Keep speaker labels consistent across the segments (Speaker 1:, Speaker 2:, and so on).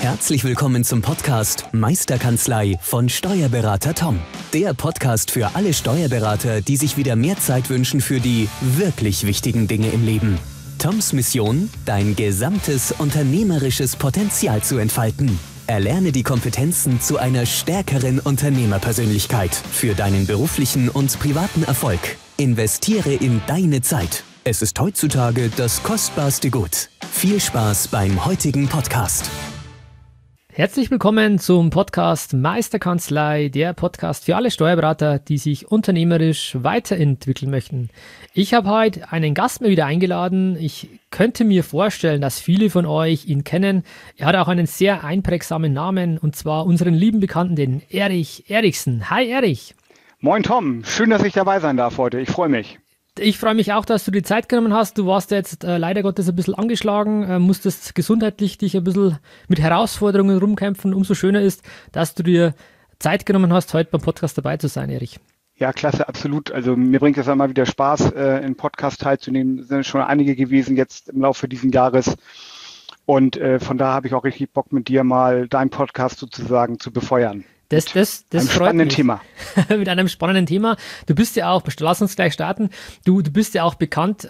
Speaker 1: Herzlich willkommen zum Podcast Meisterkanzlei von Steuerberater Tom. Der Podcast für alle Steuerberater, die sich wieder mehr Zeit wünschen für die wirklich wichtigen Dinge im Leben. Toms Mission, dein gesamtes unternehmerisches Potenzial zu entfalten. Erlerne die Kompetenzen zu einer stärkeren Unternehmerpersönlichkeit für deinen beruflichen und privaten Erfolg. Investiere in deine Zeit. Es ist heutzutage das kostbarste Gut. Viel Spaß beim heutigen Podcast.
Speaker 2: Herzlich willkommen zum Podcast Meisterkanzlei, der Podcast für alle Steuerberater, die sich unternehmerisch weiterentwickeln möchten. Ich habe heute einen Gast mal wieder eingeladen. Ich könnte mir vorstellen, dass viele von euch ihn kennen. Er hat auch einen sehr einprägsamen Namen, und zwar unseren lieben Bekannten, den Erich Erichsen. Hi Erich.
Speaker 3: Moin Tom, schön, dass ich dabei sein darf heute. Ich freue mich.
Speaker 2: Ich freue mich auch, dass du die Zeit genommen hast. Du warst jetzt leider Gottes ein bisschen angeschlagen, musstest gesundheitlich dich ein bisschen mit Herausforderungen rumkämpfen. Umso schöner ist, dass du dir Zeit genommen hast, heute beim Podcast dabei zu sein, Erich.
Speaker 3: Ja, klasse, absolut. Also mir bringt es immer wieder Spaß, in Podcast teilzunehmen. Es sind schon einige gewesen jetzt im Laufe dieses Jahres. Und von da habe ich auch richtig Bock, mit dir mal deinen Podcast sozusagen zu befeuern.
Speaker 2: Das freut mich.
Speaker 3: Thema.
Speaker 2: Mit einem spannenden Thema. Du bist ja auch, lass uns gleich starten, du bist ja auch bekannt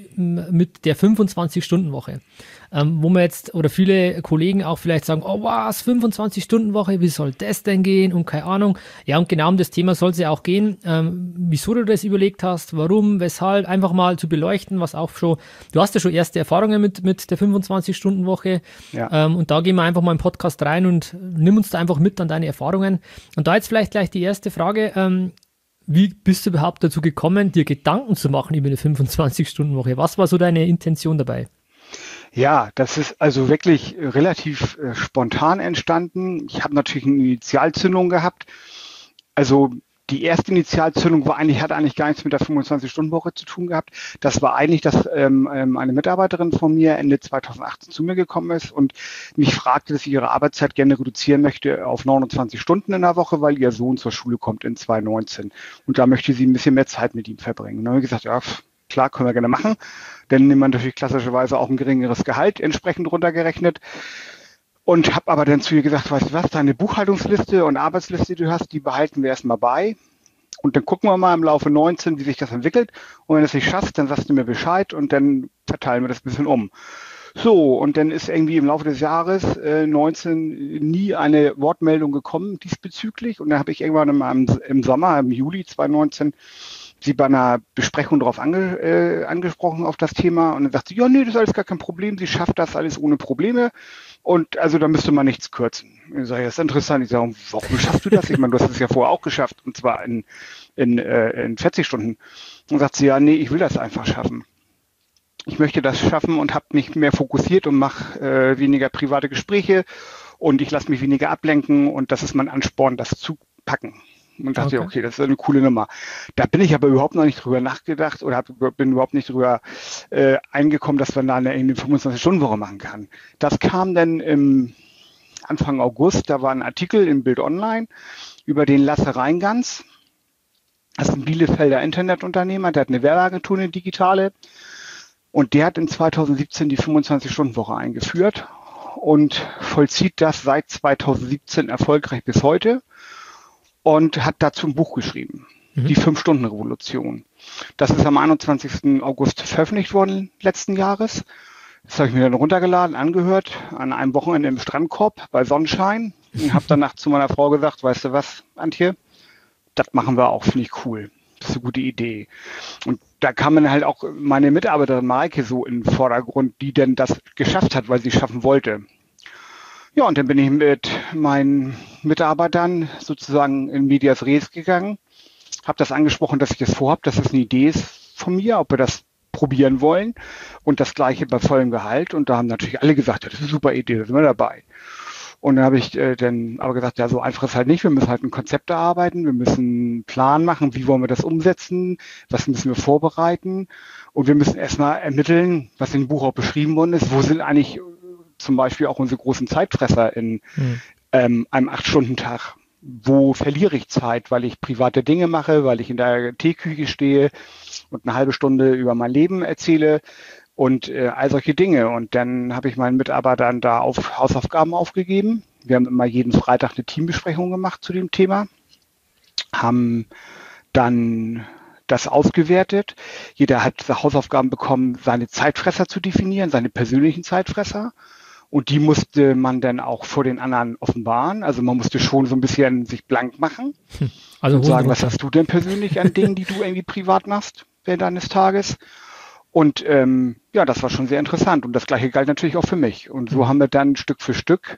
Speaker 2: mit der 25-Stunden-Woche. Wo man jetzt, oder viele Kollegen auch vielleicht sagen, oh was, 25-Stunden-Woche, wie soll das denn gehen und keine Ahnung. Ja, und genau um das Thema soll es ja auch gehen. Wieso du das überlegt hast, warum, weshalb, einfach mal zu beleuchten, was auch schon, du hast ja schon erste Erfahrungen mit der 25-Stunden-Woche. Ja. Und da gehen wir einfach mal im Podcast rein und nimm uns da einfach mit an deine Erfahrungen. Und da jetzt vielleicht gleich die erste Frage, wie bist du überhaupt dazu gekommen, dir Gedanken zu machen über eine 25-Stunden-Woche? Was war so deine Intention dabei?
Speaker 3: Ja, das ist also wirklich relativ spontan entstanden. Ich habe natürlich eine Initialzündung gehabt. Also die erste Initialzündung hat eigentlich gar nichts mit der 25-Stunden-Woche zu tun gehabt. Das war eigentlich, dass eine Mitarbeiterin von mir Ende 2018 zu mir gekommen ist und mich fragte, dass sie ihre Arbeitszeit gerne reduzieren möchte auf 29 Stunden in der Woche, weil ihr Sohn zur Schule kommt in 2019. Und da möchte sie ein bisschen mehr Zeit mit ihm verbringen. Und dann habe ich gesagt, ja, klar, können wir gerne machen. Dann nimmt man natürlich klassischerweise auch ein geringeres Gehalt entsprechend runtergerechnet. Und habe aber dann zu ihr gesagt, weißt du was, deine Buchhaltungsliste und Arbeitsliste, die du hast, die behalten wir erstmal bei. Und dann gucken wir mal im Laufe 19, wie sich das entwickelt. Und wenn du es nicht schaffst, dann sagst du mir Bescheid und dann verteilen wir das ein bisschen um. So, und dann ist irgendwie im Laufe des Jahres 19 nie eine Wortmeldung gekommen diesbezüglich. Und dann habe ich irgendwann im Sommer, im Juli 2019, sie bei einer Besprechung darauf angesprochen auf das Thema. Und dann sagt sie, ja, nee, das ist alles gar kein Problem. Sie schafft das alles ohne Probleme. Und also da müsste man nichts kürzen. Ich sage, das ist interessant. Ich sage, warum schaffst du das? Ich meine, du hast es ja vorher auch geschafft. Und zwar in 40 Stunden. Und sagt sie, ja, nee, ich will das einfach schaffen. Ich möchte das schaffen und habe mich mehr fokussiert und mache weniger private Gespräche. Und ich lasse mich weniger ablenken. Und das ist mein Ansporn, das zu packen. Und dachte, okay, das ist eine coole Nummer. Da bin ich aber überhaupt noch nicht drüber nachgedacht oder bin überhaupt nicht drüber eingekommen, dass man da eine 25-Stunden-Woche machen kann. Das kam dann im Anfang August, da war ein Artikel im Bild Online über den Lasse Reingans. Das ist ein Bielefelder Internetunternehmer, der hat eine Werbeagentur, eine digitale. Und der hat in 2017 die 25-Stunden-Woche eingeführt und vollzieht das seit 2017 erfolgreich bis heute. Und hat dazu ein Buch geschrieben, die 5-Stunden-Revolution. Das ist am 21. August veröffentlicht worden letzten Jahres. Das habe ich mir dann runtergeladen, angehört, an einem Wochenende im Strandkorb bei Sonnenschein. Und habe danach zu meiner Frau gesagt, weißt du was, Antje, das machen wir auch, finde ich cool. Das ist eine gute Idee. Und da kam dann halt auch meine Mitarbeiterin Mareike so in den Vordergrund, die denn das geschafft hat, weil sie es schaffen wollte. Ja, und dann bin ich mit meinen Mitarbeitern sozusagen in Medias Res gegangen, habe das angesprochen, dass ich das vorhabe, dass das eine Idee ist von mir, ob wir das probieren wollen und das Gleiche bei vollem Gehalt. Und da haben natürlich alle gesagt, ja, das ist eine super Idee, da sind wir dabei. Und dann habe ich dann aber gesagt, ja, so einfach ist halt nicht, wir müssen halt ein Konzept erarbeiten, wir müssen einen Plan machen, wie wollen wir das umsetzen, was müssen wir vorbereiten und wir müssen erstmal ermitteln, was in dem Buch auch beschrieben worden ist, wo sind eigentlich zum Beispiel auch unsere großen Zeitfresser in einem 8-Stunden-Tag. Wo verliere ich Zeit, weil ich private Dinge mache, weil ich in der Teeküche stehe und eine halbe Stunde über mein Leben erzähle und all solche Dinge. Und dann habe ich meinen Mitarbeitern da Hausaufgaben aufgegeben. Wir haben immer jeden Freitag eine Teambesprechung gemacht zu dem Thema, haben dann das ausgewertet. Jeder hat Hausaufgaben bekommen, seine Zeitfresser zu definieren, seine persönlichen Zeitfresser. Und die musste man dann auch vor den anderen offenbaren. Also man musste schon so ein bisschen sich blank machen. Also und sagen, was hast du denn persönlich an Dingen, die du irgendwie privat machst während deines Tages? Und das war schon sehr interessant. Und das Gleiche galt natürlich auch für mich. Und so haben wir dann Stück für Stück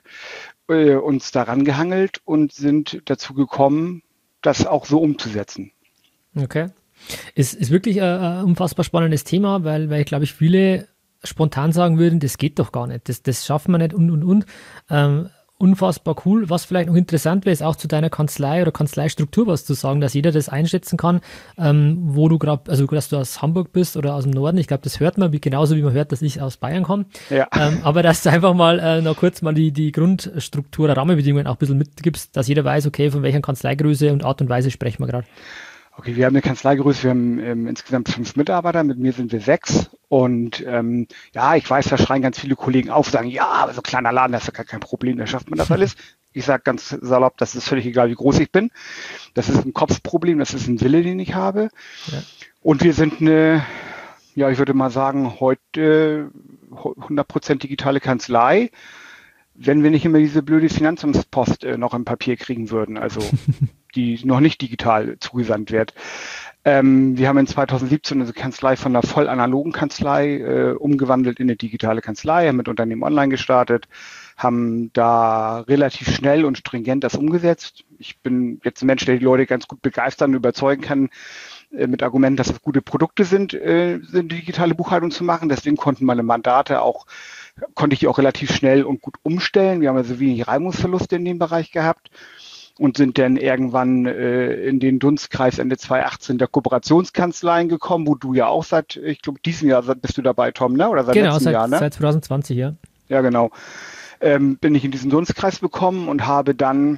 Speaker 3: uns daran gehangelt und sind dazu gekommen, das auch so umzusetzen.
Speaker 2: Okay. Ist wirklich ein unfassbar spannendes Thema, weil ich glaube, viele spontan sagen würden, das geht doch gar nicht, das schaffen wir nicht und. Unfassbar cool. Was vielleicht noch interessant wäre, ist auch zu deiner Kanzlei oder Kanzleistruktur was zu sagen, dass jeder das einschätzen kann, wo du gerade, also dass du aus Hamburg bist oder aus dem Norden. Ich glaube, das hört man, genauso wie man hört, dass ich aus Bayern komme. Ja. Aber dass du einfach mal noch kurz mal die Grundstruktur, Rahmenbedingungen auch ein bisschen mitgibst, dass jeder weiß, okay, von welcher Kanzleigröße und Art und Weise sprechen wir gerade.
Speaker 3: Okay, wir haben eine Kanzleigröße, wir haben insgesamt 5 Mitarbeiter, mit mir sind wir 6 und ich weiß, da schreien ganz viele Kollegen auf, sagen, ja, aber so ein kleiner Laden, das ist ja gar kein Problem, da schafft man das alles. Ich sage ganz salopp, das ist völlig egal, wie groß ich bin. Das ist ein Kopfproblem, das ist ein Wille, den ich habe. Ja. Und wir sind ich würde mal sagen, heute 100% digitale Kanzlei, wenn wir nicht immer diese blöde Finanzamtspost noch im Papier kriegen würden, also die noch nicht digital zugesandt wird. Wir haben in 2017 unsere Kanzlei von einer voll analogen Kanzlei umgewandelt in eine digitale Kanzlei, haben mit Unternehmen online gestartet, haben da relativ schnell und stringent das umgesetzt. Ich bin jetzt ein Mensch, der die Leute ganz gut begeistern und überzeugen kann mit Argumenten, dass es gute Produkte sind, digitale Buchhaltung zu machen. Deswegen konnte ich die auch relativ schnell und gut umstellen. Wir haben also wenig Reibungsverluste in dem Bereich gehabt und sind dann irgendwann in den Dunstkreis Ende 2018 der Kooperationskanzleien gekommen, wo du ja auch ich glaube, diesem Jahr bist du dabei, Tom, ne? Oder seit letztem Jahr, ne?
Speaker 2: Seit 2020, ja.
Speaker 3: Ja, genau. Bin ich in diesen Dunstkreis bekommen und habe dann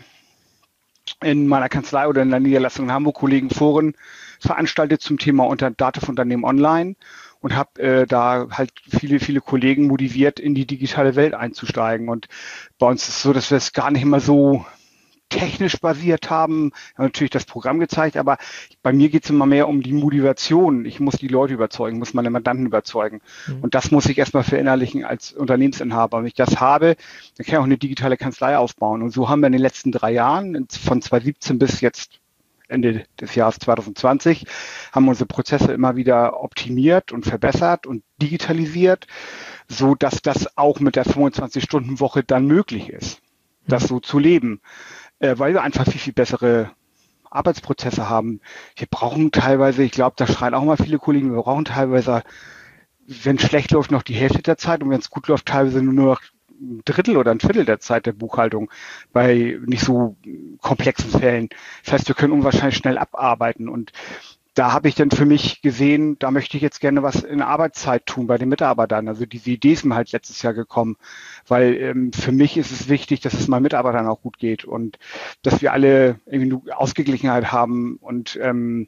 Speaker 3: in meiner Kanzlei oder in der Niederlassung in Hamburg Kollegenforen veranstaltet zum Thema Dativ-Unternehmen online und habe da halt viele Kollegen motiviert, in die digitale Welt einzusteigen. Und bei uns ist es so, dass wir es gar nicht immer so technisch basiert haben. Wir haben natürlich das Programm gezeigt, aber bei mir geht es immer mehr um die Motivation. Ich muss die Leute überzeugen, muss meine Mandanten überzeugen. Und das muss ich erstmal verinnerlichen als Unternehmensinhaber. Wenn ich das habe, dann kann ich auch eine digitale Kanzlei aufbauen. Und so haben wir in den letzten 3 Jahren, von 2017 bis jetzt Ende des Jahres 2020, haben unsere Prozesse immer wieder optimiert und verbessert und digitalisiert, so dass das auch mit der 25-Stunden-Woche dann möglich ist, das so zu leben. Weil wir einfach viel bessere Arbeitsprozesse haben. Wir brauchen teilweise, ich glaube, da schreien auch mal viele Kollegen, wir brauchen teilweise, wenn es schlecht läuft, noch die Hälfte der Zeit und wenn es gut läuft, teilweise nur noch ein Drittel oder ein Viertel der Zeit der Buchhaltung bei nicht so komplexen Fällen. Das heißt, wir können unwahrscheinlich schnell abarbeiten und da habe ich dann für mich gesehen, da möchte ich jetzt gerne was in Arbeitszeit tun bei den Mitarbeitern. Also diese Idee ist mir halt letztes Jahr gekommen, weil für mich ist es wichtig, dass es meinen Mitarbeitern auch gut geht und dass wir alle irgendwie eine Ausgeglichenheit haben und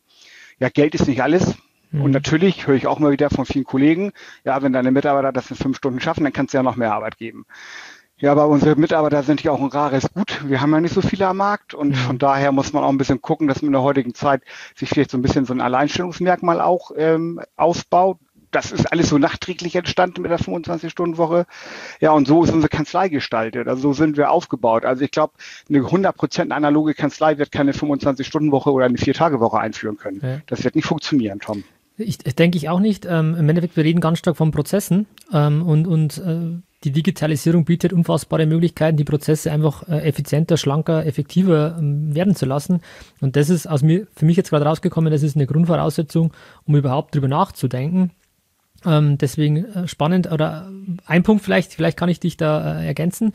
Speaker 3: Geld ist nicht alles. Und natürlich höre ich auch mal wieder von vielen Kollegen, ja, wenn deine Mitarbeiter das in 5 Stunden schaffen, dann kannst du ja noch mehr Arbeit geben. Ja, aber unsere Mitarbeiter sind ja auch ein rares Gut. Wir haben ja nicht so viele am Markt und von daher muss man auch ein bisschen gucken, dass man in der heutigen Zeit sich vielleicht so ein bisschen so ein Alleinstellungsmerkmal auch ausbaut. Das ist alles so nachträglich entstanden mit der 25-Stunden-Woche. Ja, und so ist unsere Kanzlei gestaltet. Also so sind wir aufgebaut. Also ich glaube, eine 100% analoge Kanzlei wird keine 25-Stunden-Woche oder eine 4-Tage-Woche einführen können. Ja. Das wird nicht funktionieren, Tom.
Speaker 2: Ich denke ich auch nicht. Im Endeffekt, wir reden ganz stark von Prozessen und die Digitalisierung bietet unfassbare Möglichkeiten, die Prozesse einfach effizienter, schlanker, effektiver werden zu lassen. Und das ist für mich jetzt gerade rausgekommen, das ist eine Grundvoraussetzung, um überhaupt drüber nachzudenken. Deswegen spannend. Oder ein Punkt vielleicht kann ich dich da ergänzen.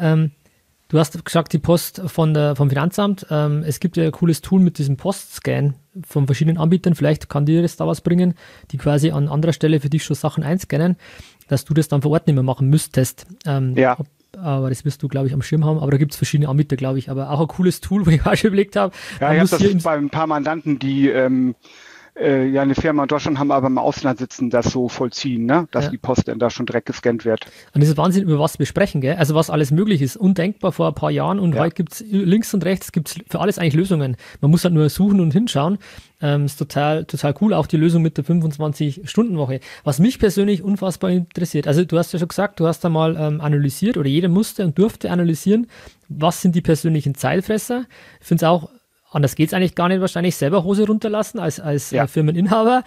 Speaker 2: Du hast gesagt, die Post vom Finanzamt. Es gibt ja ein cooles Tool mit diesem Postscan von verschiedenen Anbietern. Vielleicht kann dir das da was bringen, die quasi an anderer Stelle für dich schon Sachen einscannen, dass du das dann vor Ort nicht mehr machen müsstest.
Speaker 3: Ja.
Speaker 2: Aber das wirst du, glaube ich, am Schirm haben. Aber da gibt es verschiedene Anbieter, glaube ich. Aber auch ein cooles Tool, wo ich auch schon überlegt habe.
Speaker 3: Ja, ich habe das bei ein paar Mandanten, die ja eine Firma in Deutschland haben, aber im Ausland sitzen, das so vollziehen, ne? Dass die Post dann da schon direkt gescannt wird.
Speaker 2: Und das ist Wahnsinn, über was wir sprechen, gell? Also was alles möglich ist. Undenkbar vor ein paar Jahren und heute gibt es links und rechts gibt's für alles eigentlich Lösungen. Man muss halt nur suchen und hinschauen. Ist total cool, auch die Lösung mit der 25-Stunden-Woche. Was mich persönlich unfassbar interessiert, also du hast ja schon gesagt, du hast da mal analysiert oder jeder musste und durfte analysieren, was sind die persönlichen Zeitfresser. Ich finde es auch, anders geht es eigentlich gar nicht, wahrscheinlich selber Hose runterlassen als Firmeninhaber.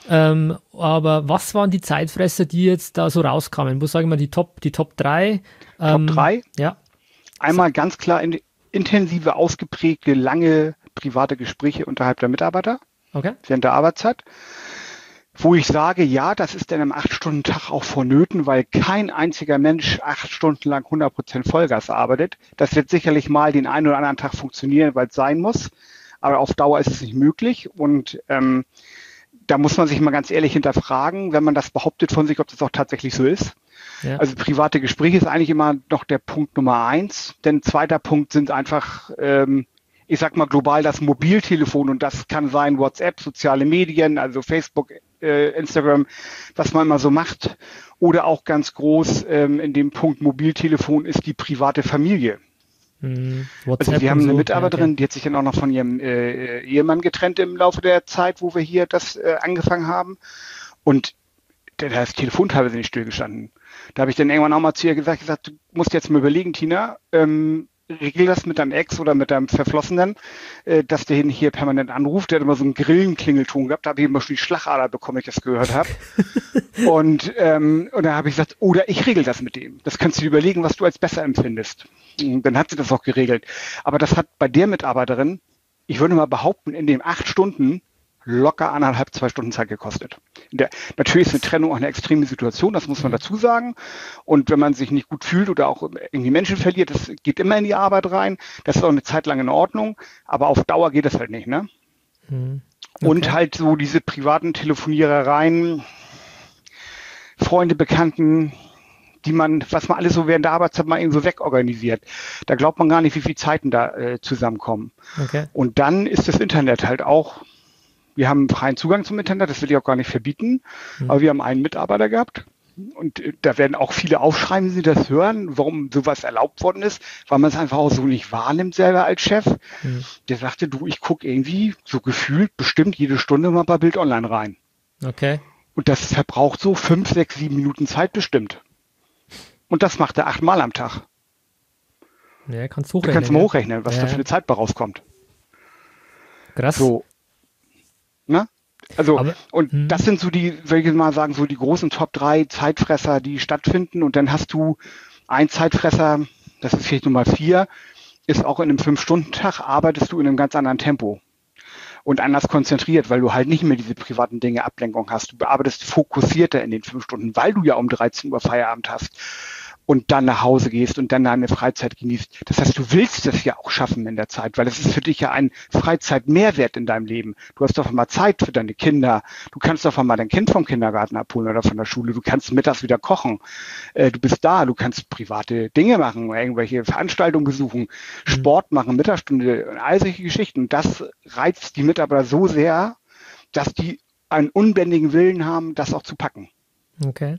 Speaker 2: Aber was waren die Zeitfresser, die jetzt da so rauskamen? Wo sagen wir die Top 3?
Speaker 3: Top 3?
Speaker 2: Ja.
Speaker 3: Einmal ganz klar intensive, ausgeprägte, lange private Gespräche unterhalb der Mitarbeiter während der Arbeitszeit. Wo ich sage, ja, das ist in einem 8-Stunden-Tag auch vonnöten, weil kein einziger Mensch 8 Stunden lang 100% Vollgas arbeitet. Das wird sicherlich mal den einen oder anderen Tag funktionieren, weil es sein muss. Aber auf Dauer ist es nicht möglich. Und da muss man sich mal ganz ehrlich hinterfragen, wenn man das behauptet von sich, ob das auch tatsächlich so ist. Ja. Also private Gespräche ist eigentlich immer noch der Punkt Nummer 1. Denn zweiter Punkt sind einfach ich sag mal global das Mobiltelefon, und das kann sein WhatsApp, soziale Medien, also Facebook, Instagram, was man immer so macht. Oder auch ganz groß in dem Punkt Mobiltelefon ist die private Familie. Also wir haben eine Mitarbeiterin, die hat sich dann auch noch von ihrem Ehemann getrennt im Laufe der Zeit, wo wir hier das angefangen haben. Und da ist das Telefon teilweise nicht stillgestanden. Da habe ich dann irgendwann auch mal zu ihr gesagt, du musst jetzt mal überlegen, Tina, regel das mit deinem Ex oder mit deinem Verflossenen, dass der hier permanent anruft. Der hat immer so einen Grillenklingelton gehabt, da habe ich immer schon die Schlagader bekommen, wenn ich das gehört habe. Und dann habe ich gesagt, oder ich regel das mit dem. Das kannst du dir überlegen, was du als besser empfindest. Und dann hat sie das auch geregelt. Aber das hat bei der Mitarbeiterin, ich würde mal behaupten, in den 8 Stunden locker 1,5, 2 Stunden Zeit gekostet. Natürlich ist eine Trennung auch eine extreme Situation, das muss man dazu sagen. Und wenn man sich nicht gut fühlt oder auch irgendwie Menschen verliert, das geht immer in die Arbeit rein. Das ist auch eine Zeit lang in Ordnung, aber auf Dauer geht das halt nicht, ne? Okay. Und halt so diese privaten Telefonierereien, Freunde, Bekannten, was man alles so während der Arbeitszeit mal eben so wegorganisiert. Da glaubt man gar nicht, wie viele Zeiten da zusammenkommen. Okay. Und dann ist das Internet halt auch. Wir haben freien Zugang zum Internet, das will ich auch gar nicht verbieten, aber wir haben einen Mitarbeiter gehabt und da werden auch viele aufschreiben, wenn sie das hören, warum sowas erlaubt worden ist, weil man es einfach auch so nicht wahrnimmt selber als Chef. Der sagte, ich gucke irgendwie so gefühlt bestimmt jede Stunde mal bei Bild Online rein. Okay. Und das verbraucht so 5, 6, 7 Minuten Zeit bestimmt. Und das macht er 8-mal am Tag.
Speaker 2: Ja, kannst du
Speaker 3: mal hochrechnen, was da für eine Zeit bei rauskommt.
Speaker 2: Krass.
Speaker 3: So. Ne? Also, das sind so die, soll ich mal sagen, so die großen Top 3 Zeitfresser, die stattfinden. Und dann hast du einen Zeitfresser, das ist vielleicht Nummer 4, ist auch in einem 5-Stunden-Tag, arbeitest du in einem ganz anderen Tempo und anders konzentriert, weil du halt nicht mehr diese privaten Dinge, Ablenkung hast. Du arbeitest fokussierter in den 5 Stunden, weil du ja um 13 Uhr Feierabend hast und dann nach Hause gehst und dann deine Freizeit genießt. Das heißt, du willst das ja auch schaffen in der Zeit, weil es ist für dich ja ein Freizeitmehrwert in deinem Leben. Du hast doch mal Zeit für deine Kinder. Du kannst doch mal dein Kind vom Kindergarten abholen oder von der Schule. Du kannst mittags wieder kochen. Du bist da. Du kannst private Dinge machen, irgendwelche Veranstaltungen besuchen, Sport machen, Mittagsstunde und all solche Geschichten. Das reizt die Mitarbeiter so sehr, dass die einen unbändigen Willen haben, das auch zu packen.
Speaker 2: Okay.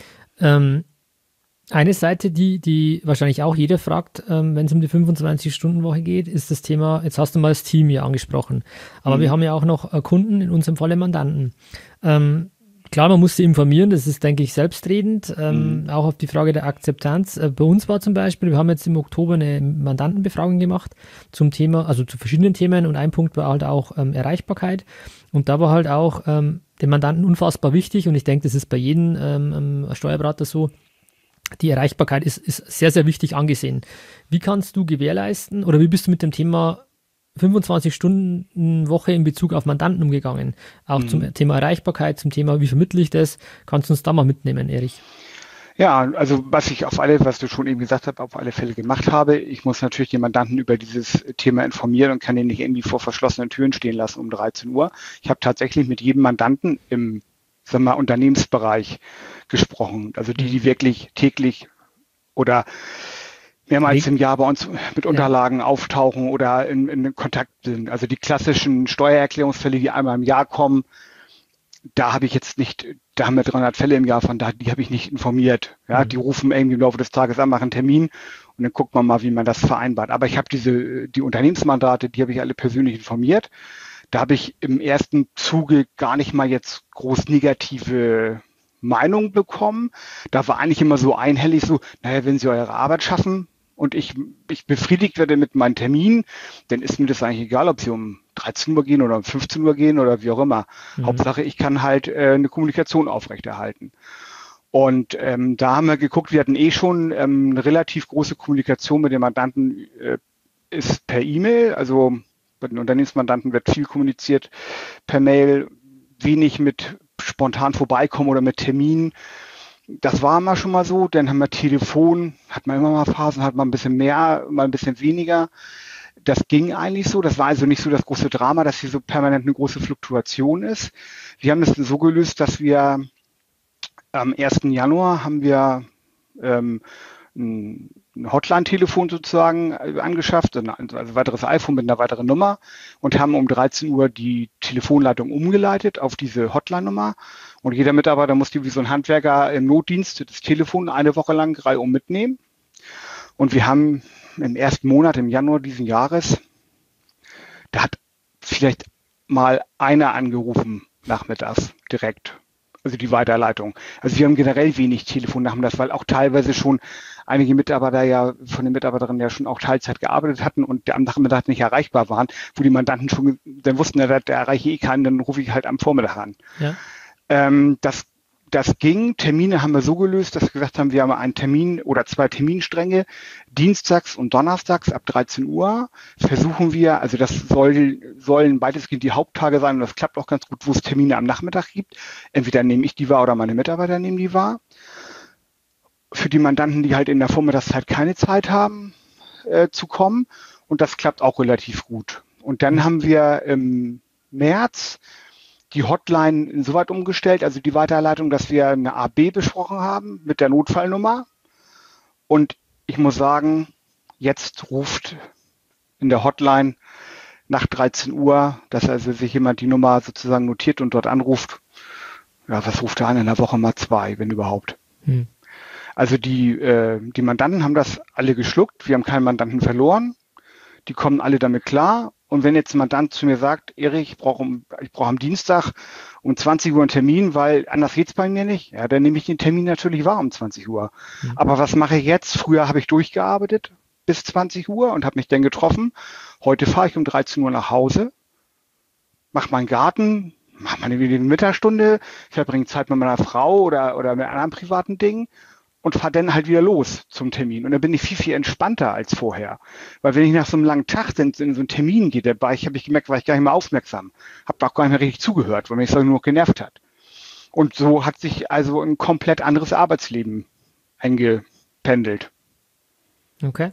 Speaker 2: Eine Seite, die wahrscheinlich auch jeder fragt, wenn es um die 25-Stunden-Woche geht, ist das Thema, jetzt hast du mal das Team hier angesprochen, aber wir haben ja auch noch Kunden, in unserem Falle Mandanten. Klar, man muss sie informieren, das ist, denke ich, selbstredend, auch auf die Frage der Akzeptanz. Bei uns war zum Beispiel, wir haben jetzt im Oktober eine Mandantenbefragung gemacht zum Thema, also zu verschiedenen Themen, und ein Punkt war halt auch Erreichbarkeit, und da war halt auch dem Mandanten unfassbar wichtig, und ich denke, das ist bei jedem Steuerberater so. Die Erreichbarkeit ist sehr, sehr wichtig angesehen. Wie kannst du gewährleisten oder wie bist du mit dem Thema 25-Stunden-Woche in Bezug auf Mandanten umgegangen? Auch zum Thema Erreichbarkeit, zum Thema, wie vermittle ich das? Kannst du uns da mal mitnehmen, Erich?
Speaker 3: Ja, also was du schon eben gesagt hast, auf alle Fälle gemacht habe, ich muss natürlich den Mandanten über dieses Thema informieren und kann ihn nicht irgendwie vor verschlossenen Türen stehen lassen um 13 Uhr. Ich habe tatsächlich mit jedem Mandanten im Unternehmensbereich gesprochen. Also die wirklich täglich oder mehrmals im Jahr bei uns mit Unterlagen auftauchen oder in Kontakt sind. Also die klassischen Steuererklärungsfälle, die einmal im Jahr kommen, da haben wir 300 Fälle im Jahr, die habe ich nicht informiert. Ja, die rufen irgendwie im Laufe des Tages an, machen einen Termin und dann guckt man mal, wie man das vereinbart. Aber ich habe die Unternehmensmandate, die habe ich alle persönlich informiert. Da habe ich im ersten Zuge gar nicht mal jetzt groß negative Meinung bekommen. Da war eigentlich immer so einhellig so, naja, wenn Sie eure Arbeit schaffen und ich befriedigt werde mit meinen Terminen, dann ist mir das eigentlich egal, ob Sie um 13 Uhr gehen oder um 15 Uhr gehen oder wie auch immer. Hauptsache, ich kann halt eine Kommunikation aufrechterhalten. Und da haben wir geguckt, wir hatten schon eine relativ große Kommunikation mit den Mandanten, ist per E-Mail, also bei den Unternehmensmandanten wird viel kommuniziert per Mail, wenig mit spontan vorbeikommen oder mit Terminen. Das war immer schon mal so. Dann haben wir Telefon, hat man immer mal Phasen, hat man ein bisschen mehr, mal ein bisschen weniger. Das ging eigentlich so. Das war also nicht so das große Drama, dass hier so permanent eine große Fluktuation ist. Wir haben das so gelöst, dass wir am 1. Januar haben wir ein Hotline-Telefon sozusagen angeschafft, also ein weiteres iPhone mit einer weiteren Nummer und haben um 13 Uhr die Telefonleitung umgeleitet auf diese Hotline-Nummer. Und jeder Mitarbeiter musste wie so ein Handwerker im Notdienst das Telefon eine Woche lang reihum mitnehmen. Und wir haben im ersten Monat, im Januar diesen Jahres, da hat vielleicht mal einer angerufen nachmittags direkt. Also die Weiterleitung. Also wir haben generell wenig Telefonnachmittags, weil auch teilweise schon einige Mitarbeiter von den Mitarbeiterinnen ja schon auch Teilzeit gearbeitet hatten und am Nachmittag nicht erreichbar waren, wo die Mandanten schon dann wussten, da erreiche ich keinen, dann rufe ich halt am Vormittag an. Ja. Das ging. Termine haben wir so gelöst, dass wir gesagt haben, wir haben einen Termin oder 2 Terminstränge, dienstags und donnerstags ab 13 Uhr versuchen wir, also das sollen weitestgehend die Haupttage sein und das klappt auch ganz gut, wo es Termine am Nachmittag gibt. Entweder nehme ich die wahr oder meine Mitarbeiter nehmen die wahr. Für die Mandanten, die halt in der Vormittagszeit keine Zeit haben, zu kommen. Und das klappt auch relativ gut. Und dann haben wir im März die Hotline insoweit umgestellt, also die Weiterleitung, dass wir eine AB besprochen haben mit der Notfallnummer. Und ich muss sagen, jetzt ruft in der Hotline nach 13 Uhr, dass also sich jemand die Nummer sozusagen notiert und dort anruft. Ja, was ruft er an? In der Woche mal 2, wenn überhaupt. Also die Mandanten haben das alle geschluckt. Wir haben keinen Mandanten verloren. Die kommen alle damit klar. Und wenn jetzt ein Mandant zu mir sagt, Erich, ich brauche am Dienstag um 20 Uhr einen Termin, weil anders geht's bei mir nicht, ja, dann nehme ich den Termin natürlich wahr um 20 Uhr. Aber was mache ich jetzt? Früher habe ich durchgearbeitet bis 20 Uhr und habe mich dann getroffen. Heute fahre ich um 13 Uhr nach Hause, mache meinen Garten, mache meine Mittagsstunde, verbringe Zeit mit meiner Frau oder mit anderen privaten Dingen und fahre dann halt wieder los zum Termin. Und dann bin ich viel, viel entspannter als vorher. Weil wenn ich nach so einem langen Tag in so einen Termin gehe, habe ich gemerkt, war ich gar nicht mehr aufmerksam. Habe auch gar nicht mehr richtig zugehört, weil mich das nur noch genervt hat. Und so hat sich also ein komplett anderes Arbeitsleben eingependelt.
Speaker 2: Okay.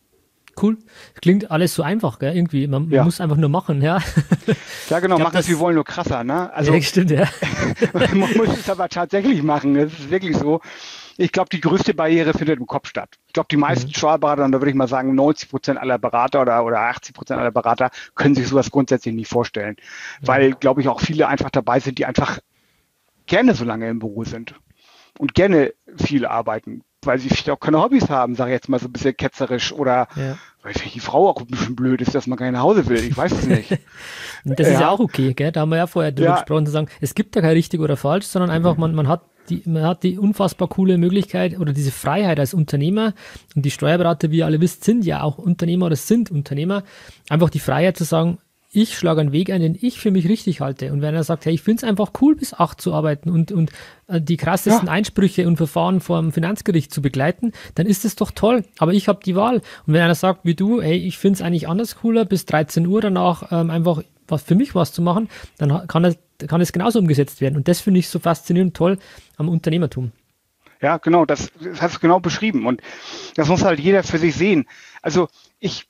Speaker 2: Cool. Klingt alles so einfach, gell? Irgendwie. Man muss einfach nur machen, ja.
Speaker 3: Ja, genau. Machen es, wir wollen nur krasser, ne? Also,
Speaker 2: ja, stimmt, ja.
Speaker 3: Man muss es aber tatsächlich machen. Das ist wirklich so. Ich glaube, die größte Barriere findet im Kopf statt. Ich glaube, die meisten Steuerberater, und da würde ich mal sagen, 90% aller Berater oder 80% aller Berater können sich sowas grundsätzlich nicht vorstellen. Weil, glaube ich, auch viele einfach dabei sind, die einfach gerne so lange im Büro sind und gerne viel arbeiten, weil sie vielleicht auch keine Hobbys haben, sage ich jetzt mal so ein bisschen ketzerisch oder weil vielleicht die Frau auch ein bisschen blöd ist, dass man gar nicht nach Hause will. Ich weiß es nicht.
Speaker 2: Das ist ja auch okay, gell? Da haben wir ja vorher drüber gesprochen, zu sagen, es gibt da kein richtig oder falsch, sondern einfach, man hat die unfassbar coole Möglichkeit oder diese Freiheit als Unternehmer, und die Steuerberater, wie ihr alle wisst, sind ja auch Unternehmer oder sind Unternehmer, einfach die Freiheit zu sagen, ich schlage einen Weg ein, den ich für mich richtig halte. Und wenn er sagt, hey, ich finde es einfach cool, bis 8 zu arbeiten und die krassesten Einsprüche und Verfahren vor dem Finanzgericht zu begleiten, dann ist es doch toll. Aber ich habe die Wahl. Und wenn einer sagt, wie du, hey, ich finde es eigentlich anders cooler, bis 13 Uhr danach einfach für mich was zu machen, dann kann es genauso umgesetzt werden. Und das finde ich so faszinierend toll am Unternehmertum.
Speaker 3: Ja, genau, das hast du genau beschrieben. Und das muss halt jeder für sich sehen. Also ich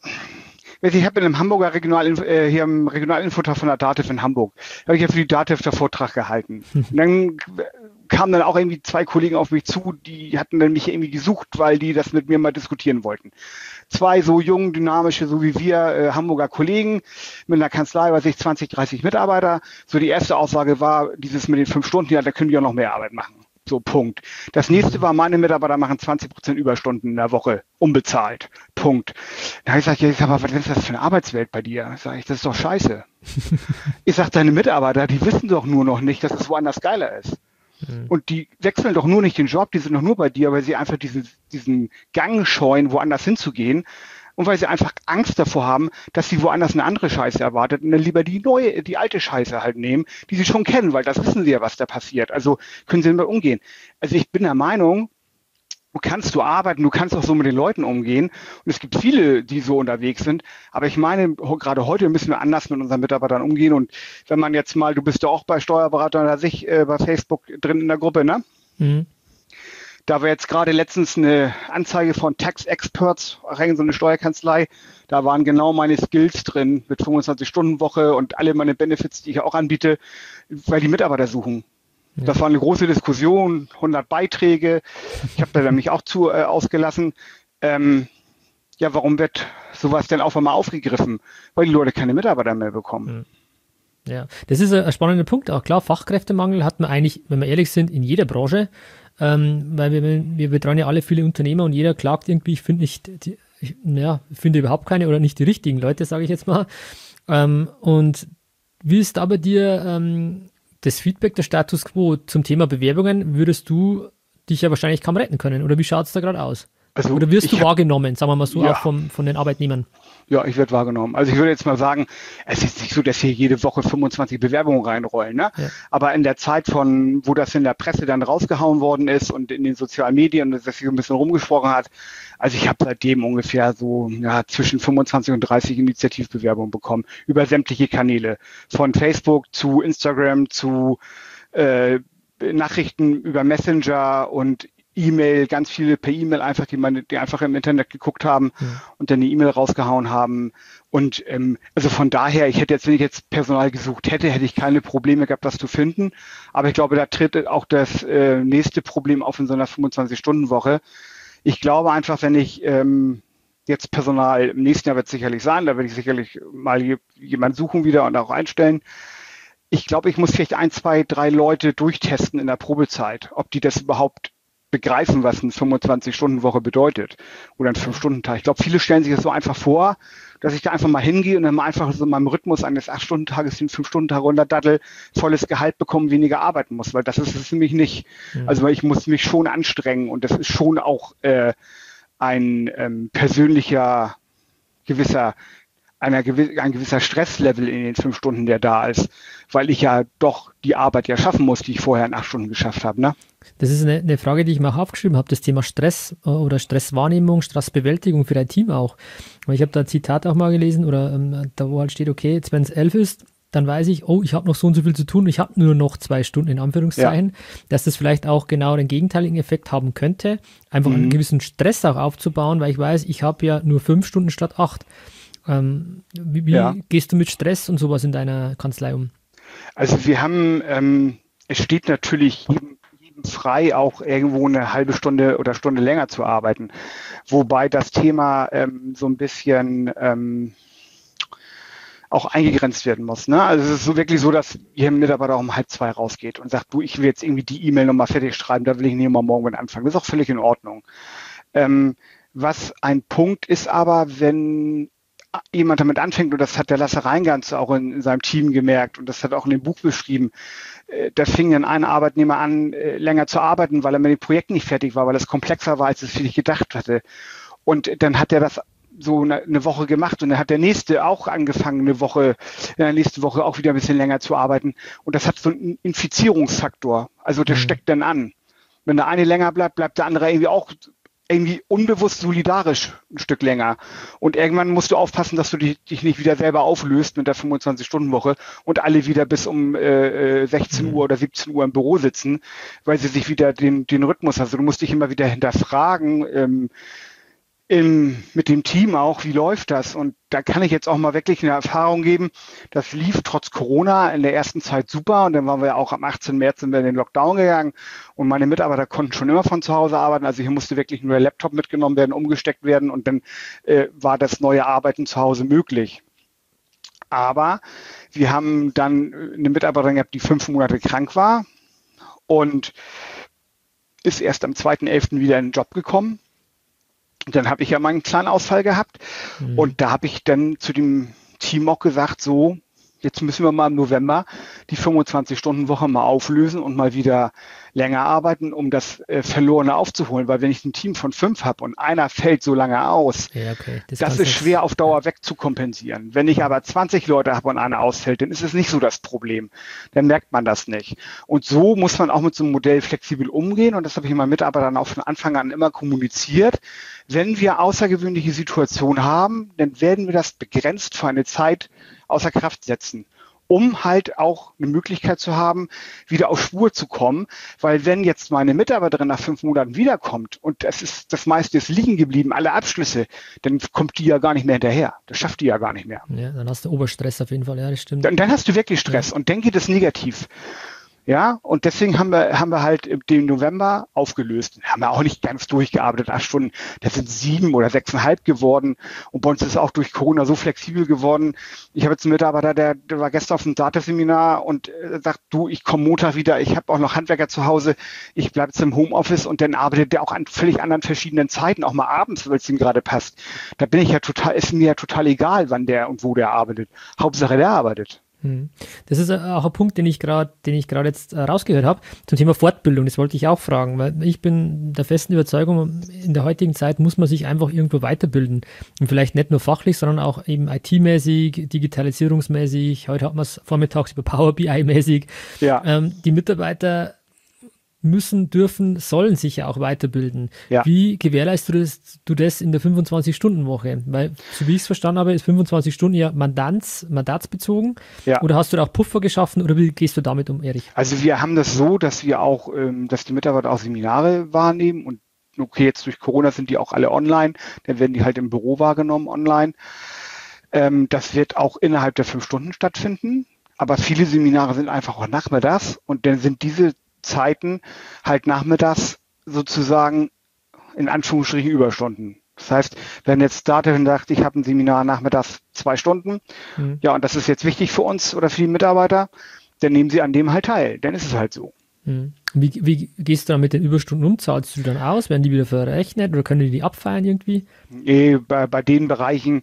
Speaker 3: habe in einem Hamburger hier im Regionalinfotag von der DATEV in Hamburg, habe ich ja für die DATEV da Vortrag gehalten. Und dann kamen dann auch irgendwie 2 Kollegen auf mich zu, die hatten dann mich irgendwie gesucht, weil die das mit mir mal diskutieren wollten. 2 so jung, dynamische, so wie wir, Hamburger Kollegen mit einer Kanzlei, 20, 30 Mitarbeiter. So die erste Aussage war, dieses mit den 5 Stunden, ja, da können die auch noch mehr Arbeit machen. So, Punkt. Das nächste war, meine Mitarbeiter machen 20% Überstunden in der Woche, unbezahlt. Punkt. Da habe ich gesagt, ja, aber was ist das für eine Arbeitswelt bei dir? Sag ich, das ist doch scheiße. Ich sage, deine Mitarbeiter, die wissen doch nur noch nicht, dass es woanders geiler ist. Und die wechseln doch nur nicht den Job, die sind doch nur bei dir, weil sie einfach diesen Gang scheuen, woanders hinzugehen. Und weil sie einfach Angst davor haben, dass sie woanders eine andere Scheiße erwartet und dann lieber die alte Scheiße halt nehmen, die sie schon kennen, weil das wissen sie ja, was da passiert. Also können sie damit umgehen. Also ich bin der Meinung, du kannst arbeiten, du kannst auch so mit den Leuten umgehen. Und es gibt viele, die so unterwegs sind. Aber ich meine, gerade heute müssen wir anders mit unseren Mitarbeitern umgehen. Und wenn man jetzt mal, du bist ja auch bei Steuerberater oder bei Facebook drin in der Gruppe, ne? Mhm. Da war jetzt gerade letztens eine Anzeige von Tax Experts, so eine Steuerkanzlei. Da waren genau meine Skills drin mit 25-Stunden-Woche und alle meine Benefits, die ich auch anbiete, weil die Mitarbeiter suchen. Ja. Das war eine große Diskussion, 100 Beiträge. Ich habe da mich auch ausgelassen. Ja, warum wird sowas denn auf einmal aufgegriffen? Weil die Leute keine Mitarbeiter mehr bekommen.
Speaker 2: Ja, das ist ein spannender Punkt. Auch klar, Fachkräftemangel hat man eigentlich, wenn wir ehrlich sind, in jeder Branche. Weil wir betreuen ja alle viele Unternehmer und jeder klagt irgendwie, ich finde finde überhaupt keine oder nicht die richtigen Leute, sage ich jetzt mal. Und wie ist da bei dir das Feedback, der Status quo zum Thema Bewerbungen? Würdest du dich ja wahrscheinlich kaum retten können oder wie schaut es da gerade aus? Also oder wirst du wahrgenommen, sagen wir mal so, ja, auch von den Arbeitnehmern?
Speaker 3: Ja, ich werde wahrgenommen. Also ich würde jetzt mal sagen, es ist nicht so, dass hier jede Woche 25 Bewerbungen reinrollen, ne? Ja. Aber in der Zeit wo das in der Presse dann rausgehauen worden ist und in den sozialen Medien, dass sich ein bisschen rumgesprochen hat, also ich habe seitdem ungefähr so zwischen 25 und 30 Initiativbewerbungen bekommen über sämtliche Kanäle. Von Facebook zu Instagram zu Nachrichten über Messenger und E-Mail, ganz viele per E-Mail einfach, die einfach im Internet geguckt haben und dann die E-Mail rausgehauen haben. Und also von daher, wenn ich jetzt Personal gesucht hätte, hätte ich keine Probleme gehabt, das zu finden. Aber ich glaube, da tritt auch das nächste Problem auf in so einer 25-Stunden-Woche. Ich glaube einfach, wenn ich jetzt Personal, im nächsten Jahr wird es sicherlich sein, da werde ich sicherlich mal jemanden suchen wieder und auch einstellen. Ich glaube, ich muss vielleicht 1, 2, 3 Leute durchtesten in der Probezeit, ob die das überhaupt begreifen, was eine 25-Stunden-Woche bedeutet oder ein 5-Stunden-Tag. Ich glaube, viele stellen sich das so einfach vor, dass ich da einfach mal hingehe und dann mal einfach so in meinem Rhythmus eines 8-Stunden-Tages den 5-Stunden-Tag runterdattel, volles Gehalt bekommen, weniger arbeiten muss, weil das ist es nämlich nicht. Also ich muss mich schon anstrengen und das ist schon auch ein persönlicher ein gewisser Stresslevel in den 5 Stunden, der da ist, weil ich ja doch die Arbeit schaffen muss, die ich vorher in 8 Stunden geschafft habe, ne?
Speaker 2: Das ist eine Frage, die ich mir auch aufgeschrieben habe, das Thema Stress oder Stresswahrnehmung, Stressbewältigung für dein Team auch. Ich habe da ein Zitat auch mal gelesen oder da wo halt steht, okay, jetzt wenn es 11 ist, dann weiß ich, oh, ich habe noch so und so viel zu tun, ich habe nur noch 2 Stunden in Anführungszeichen, dass das vielleicht auch genau den gegenteiligen Effekt haben könnte, einfach einen gewissen Stress auch aufzubauen, weil ich weiß, ich habe ja nur 5 Stunden statt 8. Wie gehst du mit Stress und sowas in deiner Kanzlei um?
Speaker 3: Also wir haben, es steht natürlich jedem frei, auch irgendwo eine halbe Stunde oder Stunde länger zu arbeiten. Wobei das Thema so ein bisschen auch eingegrenzt werden muss. Ne? Also es ist so wirklich so, dass ihr Mitarbeiter auch um 1:30 rausgeht und sagt, du, ich will jetzt irgendwie die E-Mail nochmal fertig schreiben, da will ich nicht mal morgen mit anfangen. Das ist auch völlig in Ordnung. Was ein Punkt ist aber, wenn jemand damit anfängt, und das hat der Lasse Reingans auch in seinem Team gemerkt und das hat auch in dem Buch beschrieben, da fing dann ein Arbeitnehmer an, länger zu arbeiten, weil er mit dem Projekt nicht fertig war, weil es komplexer war, als es vielleicht gedacht hatte. Und dann hat er das so eine Woche gemacht und dann hat der nächste auch angefangen, in der nächsten Woche auch wieder ein bisschen länger zu arbeiten. Und das hat so einen Infizierungsfaktor. Also der steckt dann an. Wenn der eine länger bleibt, bleibt der andere irgendwie unbewusst solidarisch ein Stück länger. Und irgendwann musst du aufpassen, dass du dich nicht wieder selber auflöst mit der 25-Stunden-Woche und alle wieder bis um 16 Uhr oder 17 Uhr im Büro sitzen, weil sie sich wieder den Rhythmus, also du musst dich immer wieder hinterfragen, mit dem Team auch, wie läuft das? Und da kann ich jetzt auch mal wirklich eine Erfahrung geben. Das lief trotz Corona in der ersten Zeit super. Und dann waren wir ja auch am 18. März sind wir in den Lockdown gegangen. Und meine Mitarbeiter konnten schon immer von zu Hause arbeiten. Also hier musste wirklich nur der Laptop mitgenommen werden, umgesteckt werden. Und dann war das neue Arbeiten zu Hause möglich. Aber wir haben dann eine Mitarbeiterin gehabt, die 5 Monate krank war und ist erst am 2.11. wieder in den Job gekommen. Und dann habe ich ja mal einen kleinen Ausfall gehabt. Und da habe ich dann zu dem Team auch gesagt, so, jetzt müssen wir mal im November die 25-Stunden-Woche mal auflösen und mal wieder länger arbeiten, um das Verlorene aufzuholen. Weil wenn ich ein Team von 5 habe und einer fällt so lange aus,
Speaker 2: Ja, okay.
Speaker 3: das ist schwer auf Dauer wegzukompensieren. Wenn ich aber 20 Leute habe und einer ausfällt, dann ist es nicht so das Problem. Dann merkt man das nicht. Und so muss man auch mit so einem Modell flexibel umgehen. Und das habe ich meinen Mitarbeitern auch von Anfang an immer kommuniziert. Wenn wir außergewöhnliche Situationen haben, dann werden wir das begrenzt für eine Zeit außer Kraft setzen, um halt auch eine Möglichkeit zu haben, wieder auf Spur zu kommen. Weil wenn jetzt meine Mitarbeiterin nach 5 Monaten wiederkommt und das meiste ist liegen geblieben, alle Abschlüsse, dann kommt die ja gar nicht mehr hinterher. Das schafft die ja gar nicht mehr.
Speaker 2: Ja, dann hast du Oberstress auf jeden Fall, ja, das stimmt.
Speaker 3: Dann hast du wirklich Stress und dann geht es negativ. Ja, und deswegen haben wir halt den November aufgelöst. Haben wir auch nicht ganz durchgearbeitet, 8 Stunden. Das sind 7 oder 6,5 geworden. Und bei uns ist es auch durch Corona so flexibel geworden. Ich habe jetzt einen Mitarbeiter, der war gestern auf einem Dataseminar und sagt, du, ich komme Montag wieder, ich habe auch noch Handwerker zu Hause, ich bleibe jetzt im Homeoffice und dann arbeitet der auch an völlig anderen verschiedenen Zeiten, auch mal abends, weil es ihm gerade passt. Da bin ich ja ist mir ja total egal, wann der und wo der arbeitet. Hauptsache, der arbeitet.
Speaker 2: Das ist auch ein Punkt, den ich gerade jetzt rausgehört habe, zum Thema Fortbildung. Das wollte ich auch fragen, weil ich bin der festen Überzeugung, in der heutigen Zeit muss man sich einfach irgendwo weiterbilden. Und vielleicht nicht nur fachlich, sondern auch eben IT-mäßig, digitalisierungsmäßig. Heute hat man es vormittags über Power BI-mäßig.
Speaker 3: Ja.
Speaker 2: Die Mitarbeiter müssen, dürfen, sollen sich ja auch weiterbilden.
Speaker 3: Ja.
Speaker 2: Wie gewährleistest du das in der 25-Stunden-Woche? Weil, so wie ich es verstanden habe, ist 25 Stunden ja mandatsbezogen.
Speaker 3: Ja.
Speaker 2: Oder hast du da auch Puffer geschaffen oder wie gehst du damit um, Erich?
Speaker 3: Also wir haben das so, dass wir auch, dass die Mitarbeiter auch Seminare wahrnehmen und okay, jetzt durch Corona sind die auch alle online, dann werden die halt im Büro wahrgenommen online. Das wird auch innerhalb der 5 Stunden stattfinden, aber viele Seminare sind einfach auch nachmittags und dann sind diese Zeiten halt nachmittags sozusagen in Anführungsstrichen Überstunden. Das heißt, wenn jetzt Datev sagt, ich habe ein Seminar nachmittags 2 Stunden, ja, und das ist jetzt wichtig für uns oder für die Mitarbeiter, dann nehmen sie an dem halt teil. Dann ist es halt so.
Speaker 2: Wie gehst du dann mit den Überstunden um? Zahlst du dann aus? Werden die wieder verrechnet oder können die abfeiern irgendwie?
Speaker 3: Bei den Bereichen,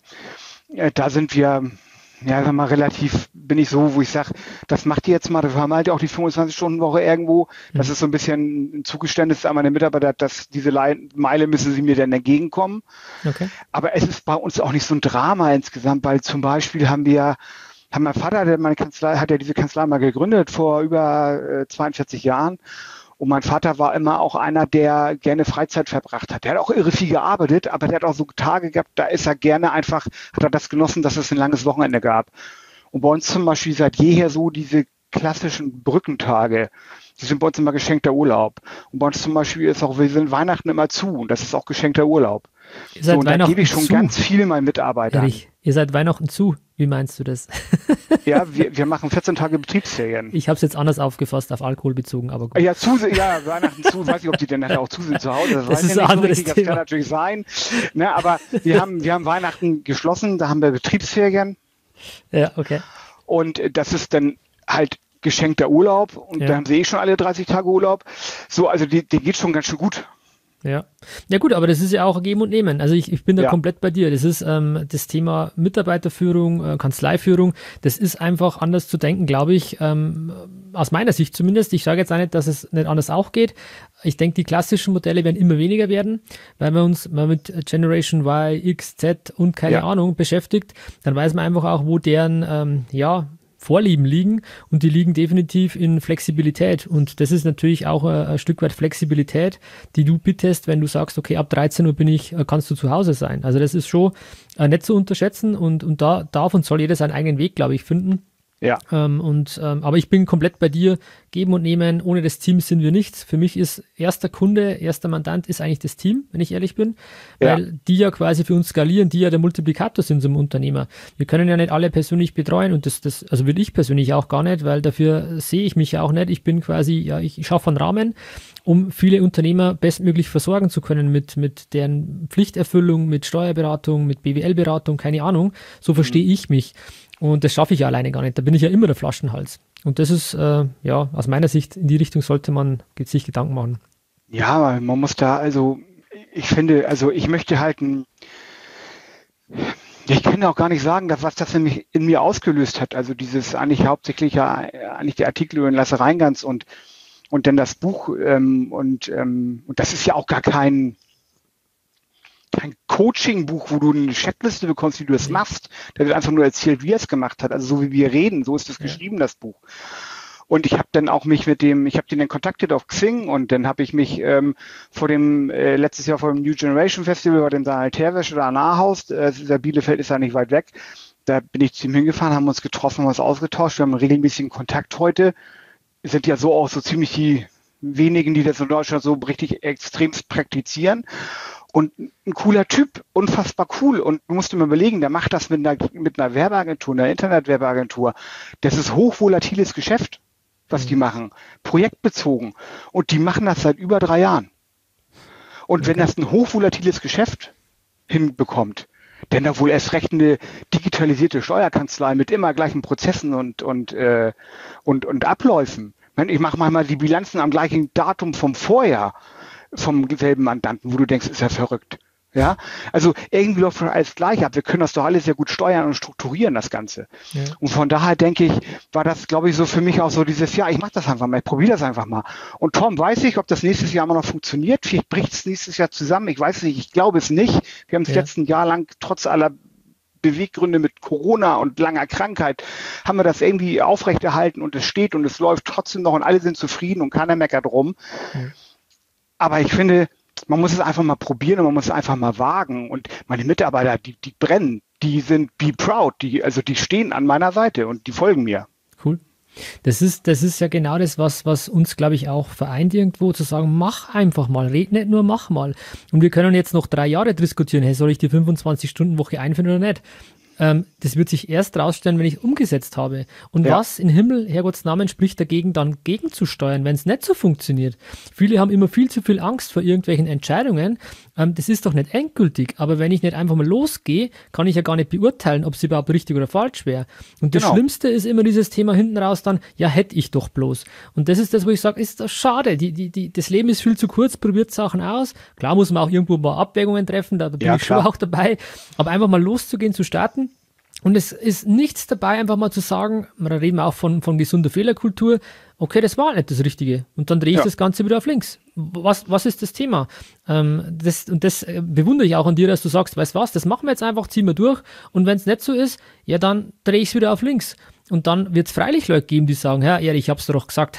Speaker 3: da sind wir, ja, sag mal, bin ich so, wo ich sage, das macht ihr jetzt mal, wir haben halt auch die 25-Stunden-Woche irgendwo. Das ist so ein bisschen ein Zugeständnis an meine Mitarbeiter, dass diese Meile müssen sie mir dann entgegenkommen.
Speaker 2: Okay.
Speaker 3: Aber es ist bei uns auch nicht so ein Drama insgesamt, weil zum Beispiel haben mein Vater, hat ja diese Kanzlei mal gegründet vor über 42 Jahren. Und mein Vater war immer auch einer, der gerne Freizeit verbracht hat. Der hat auch irre viel gearbeitet, aber der hat auch so Tage gehabt, da ist er gerne einfach, hat er das genossen, dass es ein langes Wochenende gab. Und bei uns zum Beispiel seit jeher so diese klassischen Brückentage, die sind bei uns immer geschenkter Urlaub. Und bei uns zum Beispiel ist auch, wir sind Weihnachten immer zu und das ist auch geschenkter Urlaub. So, und da gebe ich schon ganz viel meinen Mitarbeitern.
Speaker 2: Ehrlich, ihr seid Weihnachten zu. Wie meinst du das?
Speaker 3: Ja, wir machen 14 Tage Betriebsferien.
Speaker 2: Ich habe es jetzt anders aufgefasst, auf Alkohol bezogen, aber gut.
Speaker 3: Ja, Weihnachten zu, weiß ich, ob die denn auch zu sind zu Hause.
Speaker 2: Das ist ein anderes Thema.
Speaker 3: Das kann natürlich sein. Ne, aber wir haben Weihnachten geschlossen, da haben wir Betriebsferien.
Speaker 2: Ja, okay.
Speaker 3: Und das ist dann halt geschenkter Urlaub und da haben sie schon alle 30 Tage Urlaub. So, also die geht schon ganz schön gut.
Speaker 2: Ja. Ja gut, aber das ist ja auch Geben und Nehmen. Also ich bin da komplett bei dir. Das ist das Thema Mitarbeiterführung, Kanzleiführung. Das ist einfach anders zu denken, glaube ich, aus meiner Sicht zumindest. Ich sage jetzt auch nicht, dass es nicht anders auch geht. Ich denke, die klassischen Modelle werden immer weniger werden, weil wir uns mal mit Generation Y, X, Z und keine Ahnung beschäftigt. Dann weiß man einfach auch, wo deren Vorlieben liegen und die liegen definitiv in Flexibilität und das ist natürlich auch ein Stück weit Flexibilität, die du bittest, wenn du sagst, okay, ab 13 Uhr kannst du zu Hause sein. Also das ist schon nicht zu unterschätzen und da darf und soll jeder seinen eigenen Weg, glaube ich, finden.
Speaker 3: Ja.
Speaker 2: Aber ich bin komplett bei dir, geben und nehmen. Ohne das Team sind wir nichts. Für mich ist erster Kunde, erster Mandant ist eigentlich das Team, wenn ich ehrlich bin, weil die ja quasi für uns skalieren, die ja der Multiplikator sind zum Unternehmer. Wir können ja nicht alle persönlich betreuen und also will ich persönlich auch gar nicht, weil dafür sehe ich mich ja auch nicht. Ich bin quasi, ich schaffe einen Rahmen, um viele Unternehmer bestmöglich versorgen zu können mit deren Pflichterfüllung, mit Steuerberatung, mit BWL-Beratung, keine Ahnung. So verstehe ich mich. Und das schaffe ich ja alleine gar nicht. Da bin ich ja immer der Flaschenhals. Und das ist, aus meiner Sicht, in die Richtung sollte man sich Gedanken machen.
Speaker 3: Ja, man muss da, also ich finde, also ich möchte halt ich kann ja auch gar nicht sagen, was das in mir ausgelöst hat. Also dieses eigentlich hauptsächlich eigentlich der Artikel über den Lasse Reingans und dann das Buch und das ist ja auch gar kein Coaching-Buch, wo du eine Checkliste bekommst, wie du das machst. Da wird einfach nur erzählt, wie er es gemacht hat. Also so wie wir reden, so ist es geschrieben, das Buch. Und ich habe dann auch mich ich habe den dann kontaktiert auf Xing und dann habe ich mich letztes Jahr vor dem New Generation Festival bei dem Sanitärwäsche oder Nahhaus, der Bielefeld ist ja nicht weit weg, da bin ich zu ihm hingefahren, haben uns getroffen, haben uns ausgetauscht, wir haben einen regelmäßigen Kontakt heute. Sind ja so auch so ziemlich die wenigen, die das in Deutschland so richtig extremst praktizieren. Und ein cooler Typ, unfassbar cool. Und du musst dir mal überlegen, der macht das mit einer Werbeagentur, einer Internetwerbeagentur. Das ist hochvolatiles Geschäft, was die machen. Projektbezogen. Und die machen das seit über 3 Jahren. Und wenn das ein hochvolatiles Geschäft hinbekommt, denn da wohl erst recht eine digitalisierte Steuerkanzlei mit immer gleichen Prozessen und Abläufen. Ich mache manchmal die Bilanzen am gleichen Datum vom Vorjahr vom selben Mandanten, wo du denkst, ist ja verrückt. Ja, also irgendwie läuft schon alles gleich ab. Wir können das doch alles sehr gut steuern und strukturieren, das Ganze. Ja. Und von daher denke ich, war das, glaube ich, so für mich auch so dieses Jahr, ich mache das einfach mal, ich probiere das einfach mal. Und Tom, weiß ich, ob das nächstes Jahr mal noch funktioniert? Vielleicht bricht es nächstes Jahr zusammen. Ich weiß nicht, ich glaube es nicht. Wir haben es letzten Jahr lang, trotz aller Beweggründe mit Corona und langer Krankheit, haben wir das irgendwie aufrechterhalten und es steht und es läuft trotzdem noch und alle sind zufrieden und keiner meckert rum. Ja. Aber ich finde, man muss es einfach mal probieren und man muss es einfach mal wagen. Und meine Mitarbeiter, die brennen, die sind be proud, die stehen an meiner Seite und die folgen mir.
Speaker 2: Cool. Das ist ja genau das, was uns, glaube ich, auch vereint irgendwo, zu sagen, mach einfach mal, red nicht nur, mach mal. Und wir können jetzt noch 3 Jahre diskutieren, hey, soll ich die 25-Stunden-Woche einführen oder nicht? Das wird sich erst rausstellen, wenn ich umgesetzt habe. Und was in Himmel, Herrgotts Namen, spricht dagegen, dann gegenzusteuern, wenn es nicht so funktioniert? Viele haben immer viel zu viel Angst vor irgendwelchen Entscheidungen. Das ist doch nicht endgültig. Aber wenn ich nicht einfach mal losgehe, kann ich ja gar nicht beurteilen, ob es überhaupt richtig oder falsch wäre. Und das Schlimmste ist immer dieses Thema hinten raus dann, ja, hätte ich doch bloß. Und das ist das, wo ich sage, ist das schade. Das Leben ist viel zu kurz, probiert Sachen aus. Klar muss man auch irgendwo mal Abwägungen treffen, da bin ich schon auch dabei. Aber einfach mal loszugehen, zu starten. Und es ist nichts dabei, einfach mal zu sagen, da reden wir auch von gesunder Fehlerkultur, okay, das war nicht das Richtige. Und dann drehe ich das Ganze wieder auf links. Was ist das Thema? Das bewundere ich auch an dir, dass du sagst, weißt was, das machen wir jetzt einfach, ziehen wir durch. Und wenn es nicht so ist, ja, dann drehe ich es wieder auf links. Und dann wird es freilich Leute geben, die sagen, ja, Erich, ich hab's doch gesagt,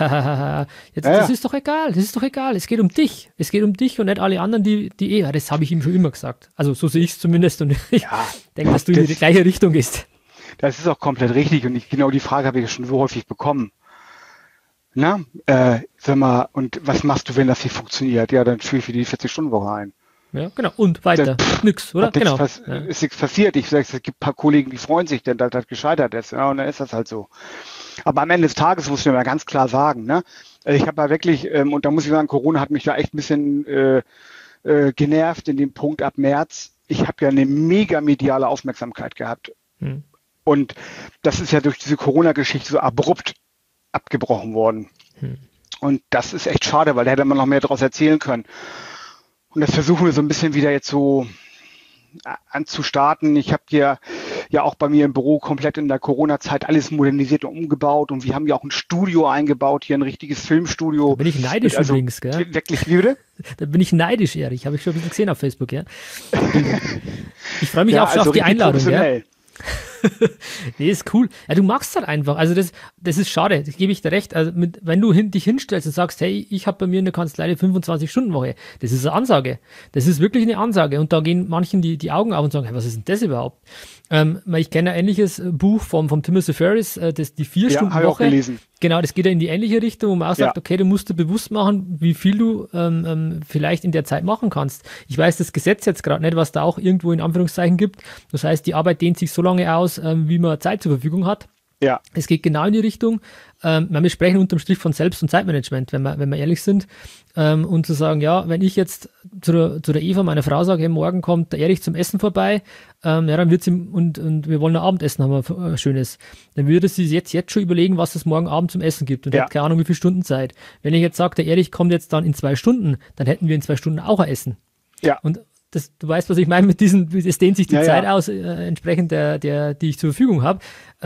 Speaker 2: das ist doch egal, es geht um dich. Es geht um dich und nicht alle anderen, das habe ich ihm schon immer gesagt. Also so sehe ich es zumindest und ich denke, dass du in die gleiche Richtung gehst.
Speaker 3: Das ist auch komplett richtig und genau die Frage habe ich schon so häufig bekommen. Na, sag mal, und was machst du, wenn das nicht funktioniert? Ja, dann führe ich für die 40-Stunden-Woche ein.
Speaker 2: Ja, genau. Und weiter. Nix, oder? Genau.
Speaker 3: Ist nichts passiert. Ich sage, es gibt ein paar Kollegen, die freuen sich, denn das gescheitert ist. Ja, und dann ist das halt so. Aber am Ende des Tages muss ich mir mal ganz klar sagen, ne? Ich habe ja wirklich, und da muss ich sagen, Corona hat mich da echt ein bisschen genervt in dem Punkt ab März. Ich habe ja eine mega mediale Aufmerksamkeit gehabt. Und das ist ja durch diese Corona-Geschichte so abrupt abgebrochen worden. Und das ist echt schade, weil da hätte man noch mehr daraus erzählen können. Und das versuchen wir so ein bisschen wieder jetzt so anzustarten. Ich habe ja auch bei mir im Büro komplett in der Corona-Zeit alles modernisiert und umgebaut. Und wir haben ja auch ein Studio eingebaut, hier ein richtiges Filmstudio.
Speaker 2: Da bin ich neidisch übrigens, gell?
Speaker 3: Wirklich, wie bitte?
Speaker 2: Da bin ich neidisch, Erich. Habe ich schon ein bisschen gesehen auf Facebook, ja. Ich freue mich auch schon auf die Einladung, ja. Nee, ist cool. Ja, du machst halt einfach. Also das ist schade, das gebe ich dir recht. Also wenn du dich hinstellst und sagst, hey, ich habe bei mir in der Kanzlei eine 25-Stunden-Woche, das ist eine Ansage. Das ist wirklich eine Ansage. Und da gehen manchen die Augen auf und sagen, hey, was ist denn das überhaupt? Ich kenne ein ähnliches Buch vom Timothy Ferris, die 4-Stunden-Woche.
Speaker 3: Ja, habe ich auch gelesen.
Speaker 2: Genau, das geht ja in die ähnliche Richtung, wo man auch sagt, okay, du musst dir bewusst machen, wie viel du vielleicht in der Zeit machen kannst. Ich weiß das Gesetz jetzt gerade nicht, was da auch irgendwo in Anführungszeichen gibt. Das heißt, die Arbeit dehnt sich so lange aus, wie man Zeit zur Verfügung hat.
Speaker 3: Ja.
Speaker 2: Es geht genau in die Richtung. Wir sprechen unterm Strich von Selbst- und Zeitmanagement, wenn wir ehrlich sind. Und zu sagen, ja, wenn ich jetzt zu der Eva, meiner Frau, sage, hey, morgen kommt der Erich zum Essen vorbei, dann wird sie, und wir wollen ein Abendessen haben, ein schönes. Dann würde sie jetzt schon überlegen, was es morgen Abend zum Essen gibt und hat keine Ahnung, wie viele Stunden Zeit. Wenn ich jetzt sage, der Erich kommt jetzt dann in 2 Stunden, dann hätten wir in 2 Stunden auch ein Essen.
Speaker 3: Ja.
Speaker 2: Und du weißt, was ich meine mit diesen, es dehnt sich die Zeit aus, entsprechend die ich zur Verfügung habe.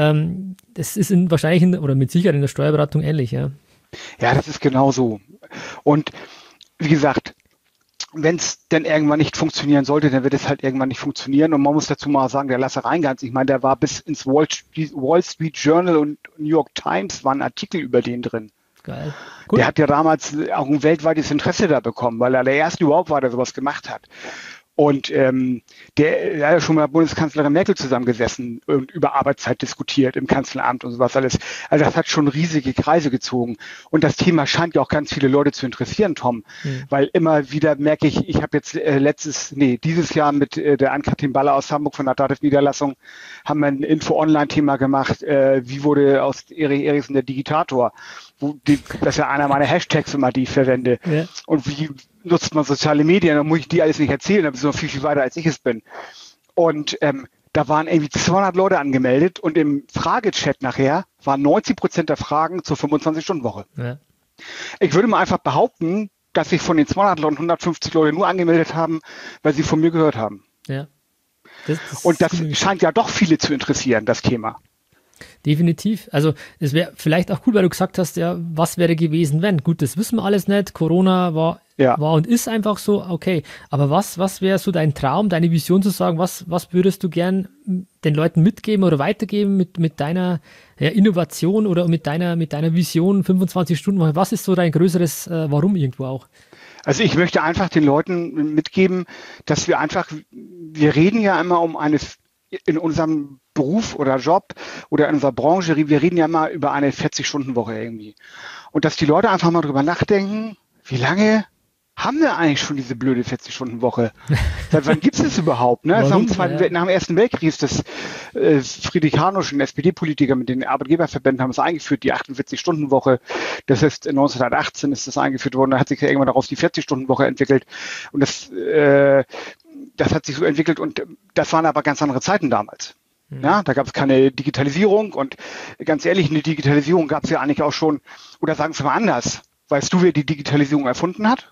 Speaker 2: Das ist wahrscheinlich oder mit Sicherheit in der Steuerberatung ähnlich, ja.
Speaker 3: Ja, das ist genau so. Und wie gesagt, wenn es denn irgendwann nicht funktionieren sollte, dann wird es halt irgendwann nicht funktionieren. Und man muss dazu mal sagen, der Lasse Reingans, ich meine, der war bis ins Wall Street Journal und New York Times, war ein Artikel über den drin.
Speaker 2: Geil. Cool.
Speaker 3: Der hat ja damals auch ein weltweites Interesse da bekommen, weil er der Erste überhaupt war, der sowas gemacht hat. Und der hat ja schon mal mit Bundeskanzlerin Merkel zusammengesessen und über Arbeitszeit diskutiert im Kanzleramt und sowas alles. Also das hat schon riesige Kreise gezogen. Und das Thema scheint ja auch ganz viele Leute zu interessieren, Tom. Weil immer wieder merke ich habe jetzt dieses Jahr mit der Ann-Kathrin Baller aus Hamburg von der Dativ-Niederlassung haben wir ein Info-Online-Thema gemacht. Wie wurde aus Erich Erichsen der Digitator? Das ist ja einer meiner Hashtags immer, die ich verwende. Ja. Und wie nutzt man soziale Medien? Da muss ich die alles nicht erzählen, da bist du noch viel, viel weiter, als ich es bin. Und da waren irgendwie 200 Leute angemeldet und im Fragechat nachher waren 90% der Fragen zur 25-Stunden-Woche. Ja. Ich würde mal einfach behaupten, dass sich von den 200 Leuten 150 Leute nur angemeldet haben, weil sie von mir gehört haben.
Speaker 2: Ja.
Speaker 3: Und das scheint ja doch viele zu interessieren, das Thema.
Speaker 2: Definitiv. Also es wäre vielleicht auch cool, weil du gesagt hast, ja, was wäre gewesen, wenn? Gut, das wissen wir alles nicht. Corona war und ist einfach so, okay. Aber was wäre so dein Traum, deine Vision zu sagen, was würdest du gern den Leuten mitgeben oder weitergeben mit deiner Innovation oder mit deiner Vision 25 Stunden? Was ist so dein größeres Warum irgendwo auch?
Speaker 3: Also ich möchte einfach den Leuten mitgeben, dass wir reden ja immer in unserem Beruf oder Job oder in unserer Branche, wir reden ja immer über eine 40-Stunden-Woche irgendwie. Und dass die Leute einfach mal drüber nachdenken, wie lange haben wir eigentlich schon diese blöde 40-Stunden-Woche? Seit wann gibt es das überhaupt? Ne? Warum? Nach dem Ersten Weltkrieg ist das Friedrich Hanusch, ein SPD-Politiker mit den Arbeitgeberverbänden, haben es eingeführt, die 48-Stunden-Woche. Das heißt, 1918 ist das eingeführt worden. Da hat sich ja irgendwann daraus die 40-Stunden-Woche entwickelt. Und das hat sich so entwickelt und das waren aber ganz andere Zeiten damals. Ja, da gab es keine Digitalisierung und ganz ehrlich, eine Digitalisierung gab es ja eigentlich auch schon, oder sagen wir mal anders. Weißt du, wer die Digitalisierung erfunden hat?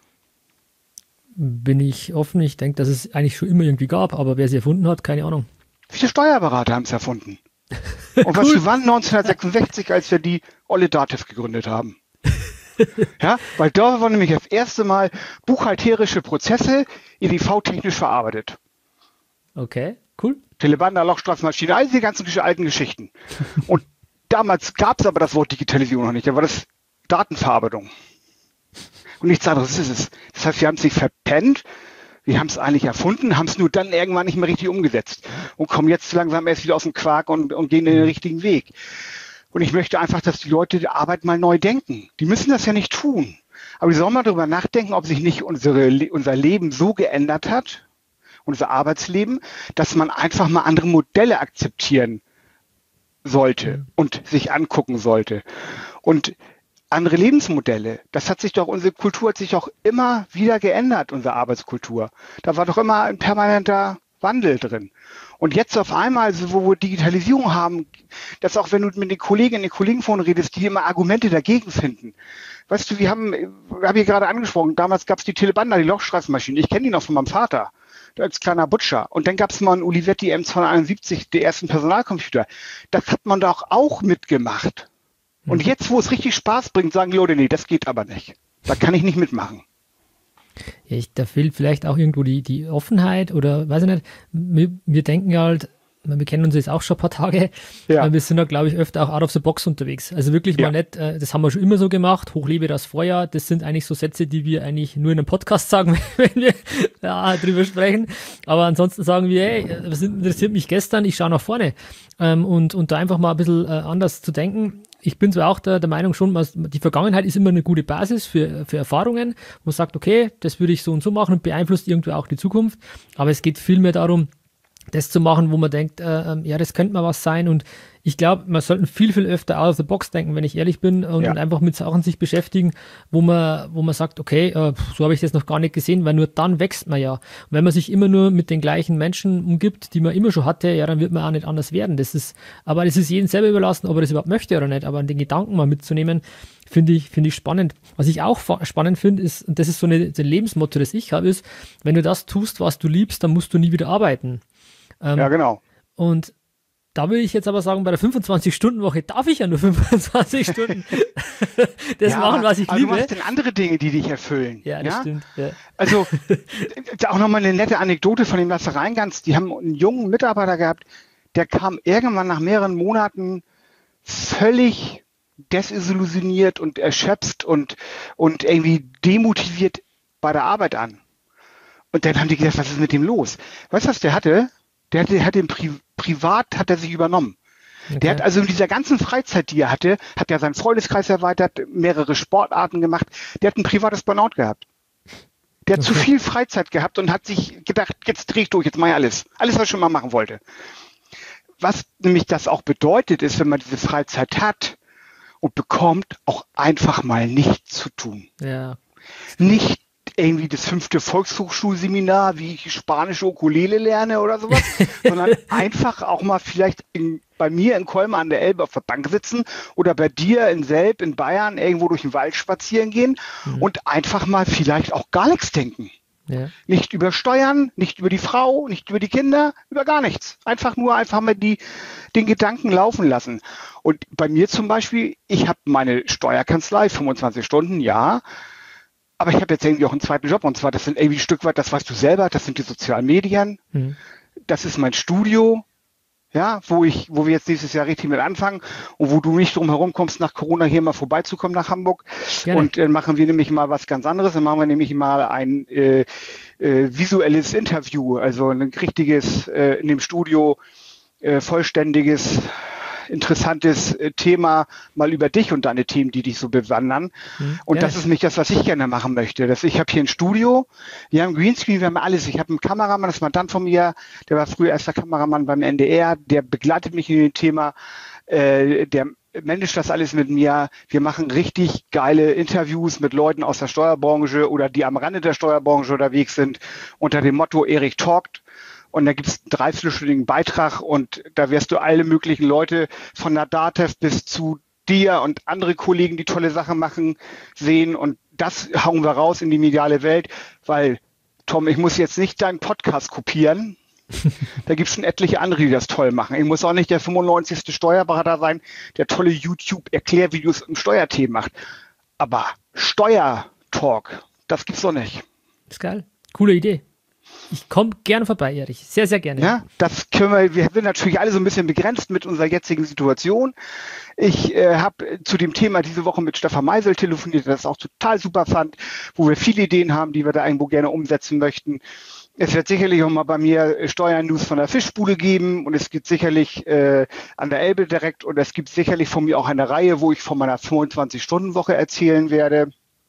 Speaker 2: Bin ich offen. Ich denke, dass es eigentlich schon immer irgendwie gab, aber wer sie erfunden hat, keine Ahnung.
Speaker 3: Viele Steuerberater haben es erfunden. Und was wir waren 1966, als wir die Olle Dativ gegründet haben. Ja, weil da waren nämlich das erste Mal buchhalterische Prozesse EDV-technisch verarbeitet.
Speaker 2: Okay, cool.
Speaker 3: Telebanda, Lochstraßenmaschine, all diese ganzen alten Geschichten. Und damals gab es aber das Wort Digitalisierung noch nicht, da war das Datenverarbeitung. Und nichts anderes ist es. Das heißt, wir haben es nicht verpennt, wir haben es eigentlich erfunden, haben es nur dann irgendwann nicht mehr richtig umgesetzt und kommen jetzt langsam erst wieder aus dem Quark und gehen den richtigen Weg. Und ich möchte einfach, dass die Leute die Arbeit mal neu denken. Die müssen das ja nicht tun. Aber die sollen mal darüber nachdenken, ob sich nicht unser Leben so geändert hat, unser Arbeitsleben, dass man einfach mal andere Modelle akzeptieren sollte und sich angucken sollte. Und andere Lebensmodelle, unsere Kultur hat sich auch immer wieder geändert, unsere Arbeitskultur. Da war doch immer ein permanenter Wandel drin. Und jetzt auf einmal, wo wir Digitalisierung haben, dass auch wenn du mit den Kolleginnen und Kollegen von redest, die immer Argumente dagegen finden. Weißt du, habe ich gerade angesprochen, damals gab es die Telebanda, die Lochstraßenmaschine. Ich kenne die noch von meinem Vater als kleiner Butcher. Und dann gab es mal einen Olivetti M271, die ersten Personalcomputer. Das hat man doch auch mitgemacht. Und jetzt, wo es richtig Spaß bringt, sagen die Leute, nee, das geht aber nicht. Da kann ich nicht mitmachen.
Speaker 2: Ja, da fehlt vielleicht auch irgendwo die Offenheit oder weiß ich nicht. Wir denken halt, wir kennen uns jetzt auch schon ein paar Tage,
Speaker 3: Ja.
Speaker 2: wir sind da, glaube ich, öfter auch out of the box unterwegs. Also wirklich mal nicht, das haben wir schon immer so gemacht, hochlebe das Feuer, das sind eigentlich so Sätze, die wir eigentlich nur in einem Podcast sagen, wenn wir drüber sprechen. Aber ansonsten sagen wir, hey, was interessiert mich gestern, ich schaue nach vorne. Und da einfach mal ein bisschen anders zu denken. Ich bin zwar auch der Meinung schon, die Vergangenheit ist immer eine gute Basis für Erfahrungen, wo man sagt, okay, das würde ich so und so machen und beeinflusst irgendwie auch die Zukunft. Aber es geht vielmehr darum, das zu machen, wo man denkt, ja, das könnte mal was sein. Und ich glaube, man sollte viel, viel öfter out of the box denken, wenn ich ehrlich bin, und einfach mit Sachen sich beschäftigen, wo man sagt, okay, so habe ich das noch gar nicht gesehen, weil nur dann wächst man ja. Und wenn man sich immer nur mit den gleichen Menschen umgibt, die man immer schon hatte, ja, dann wird man auch nicht anders werden. Aber das ist jedem selber überlassen, ob er das überhaupt möchte oder nicht. Aber den Gedanken mal mitzunehmen, finde ich spannend. Was ich auch spannend finde, ist, und das ist so ein Lebensmotto, das ich habe, ist, wenn du das tust, was du liebst, dann musst du nie wieder arbeiten.
Speaker 3: Ja, genau.
Speaker 2: Und da will ich jetzt aber sagen, bei der 25-Stunden-Woche darf ich ja nur 25 Stunden machen, was ich liebe.
Speaker 3: Du machst denn andere Dinge, die dich erfüllen.
Speaker 2: Ja, das stimmt. Ja.
Speaker 3: Also auch nochmal eine nette Anekdote von dem Lasse Reingans. Die haben einen jungen Mitarbeiter gehabt, der kam irgendwann nach mehreren Monaten völlig desillusioniert und erschöpft und irgendwie demotiviert bei der Arbeit an. Und dann haben die gedacht, was ist mit dem los? Weißt du, was der hatte? Der hat den privat hat er sich übernommen. Okay. Der hat also in dieser ganzen Freizeit, die er hatte, hat er seinen Freundeskreis erweitert, mehrere Sportarten gemacht. Der hat ein privates Burnout gehabt. Der hat zu viel Freizeit gehabt und hat sich gedacht, jetzt dreh ich durch, jetzt mache ich alles. Alles, was ich schon mal machen wollte. Was nämlich das auch bedeutet, ist, wenn man diese Freizeit hat und bekommt, auch einfach mal nichts zu tun.
Speaker 2: Ja.
Speaker 3: Nicht irgendwie das 5. Volkshochschulseminar, wie ich spanische Ukulele lerne oder sowas, sondern einfach auch mal vielleicht bei mir in Colmar an der Elbe auf der Bank sitzen oder bei dir in Selb in Bayern irgendwo durch den Wald spazieren gehen und einfach mal vielleicht auch gar nichts denken.
Speaker 2: Ja.
Speaker 3: Nicht über Steuern, nicht über die Frau, nicht über die Kinder, über gar nichts. Einfach mal den Gedanken laufen lassen. Und bei mir zum Beispiel, ich habe meine Steuerkanzlei, 25 Stunden, ja, aber ich habe jetzt irgendwie auch einen zweiten Job, und zwar, das sind irgendwie ein Stück weit, das weißt du selber, das sind die sozialen Medien, das ist mein Studio, ja, wo wir jetzt nächstes Jahr richtig mit anfangen und wo du nicht drum herum kommst, nach Corona hier mal vorbeizukommen nach Hamburg. Gerne. Und dann machen wir nämlich mal was ganz anderes, dann machen wir nämlich mal ein visuelles Interview, also ein richtiges, in dem Studio vollständiges, interessantes Thema mal über dich und deine Themen, die dich so bewandern. Und das ist nicht das, was ich gerne machen möchte. Ich habe hier ein Studio, wir haben Greenscreen, wir haben alles. Ich habe einen Kameramann, das ist Mandant von mir, der war früher erster Kameramann beim NDR, der begleitet mich in dem Thema, der managt das alles mit mir. Wir machen richtig geile Interviews mit Leuten aus der Steuerbranche oder die am Rande der Steuerbranche unterwegs sind, unter dem Motto Erik talkt. Und da gibt es einen 3-viertelstündigen Beitrag und da wirst du alle möglichen Leute von der DATEV bis zu dir und andere Kollegen, die tolle Sachen machen, sehen. Und das hauen wir raus in die mediale Welt, weil, Tom, ich muss jetzt nicht deinen Podcast kopieren. Da gibt es schon etliche andere, die das toll machen. Ich muss auch nicht der 95. Steuerberater sein, der tolle YouTube-Erklärvideos im Steuerthemen macht. Aber Steuertalk, das gibt's doch nicht.
Speaker 2: Das ist geil. Coole Idee. Ich komme gerne vorbei, Erich. Sehr, sehr gerne.
Speaker 3: Ja, wir sind natürlich alle so ein bisschen begrenzt mit unserer jetzigen Situation. Ich habe zu dem Thema diese Woche mit Stefan Meisel telefoniert, der das auch total super fand, wo wir viele Ideen haben, die wir da irgendwo gerne umsetzen möchten. Es wird sicherlich auch mal bei mir Steuernews von der Fischbude geben und es gibt sicherlich an der Elbe direkt und es gibt sicherlich von mir auch eine Reihe, wo ich von meiner 25-Stunden-Woche erzählen werde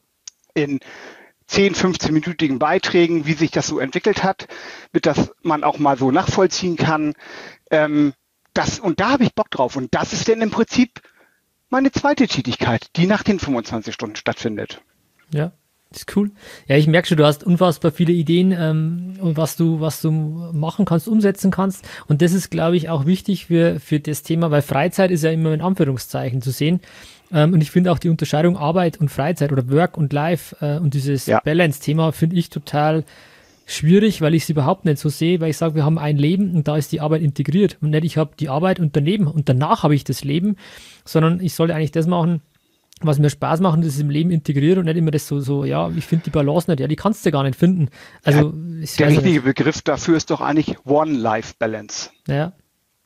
Speaker 3: in 10, 15-minütigen Beiträgen, wie sich das so entwickelt hat, mit das man auch mal so nachvollziehen kann. Und da habe ich Bock drauf. Und das ist denn im Prinzip meine zweite Tätigkeit, die nach den 25 Stunden stattfindet.
Speaker 2: Ja, ist cool. Ja, ich merke schon, du hast unfassbar viele Ideen und was du machen kannst, umsetzen kannst. Und das ist, glaube ich, auch wichtig für das Thema, weil Freizeit ist ja immer in Anführungszeichen zu sehen. Und ich finde auch die Unterscheidung Arbeit und Freizeit oder Work und Life und dieses Balance-Thema finde ich total schwierig, weil ich es überhaupt nicht so sehe, weil ich sage, wir haben ein Leben und da ist die Arbeit integriert und nicht, ich habe die Arbeit und daneben und danach habe ich das Leben, sondern ich sollte eigentlich das machen, was mir Spaß macht und das im Leben integriert und nicht immer das so, ja, ich finde die Balance nicht, ja, die kannst du gar nicht finden. Also
Speaker 3: der richtige Begriff dafür ist doch eigentlich One-Life-Balance.
Speaker 2: Ja,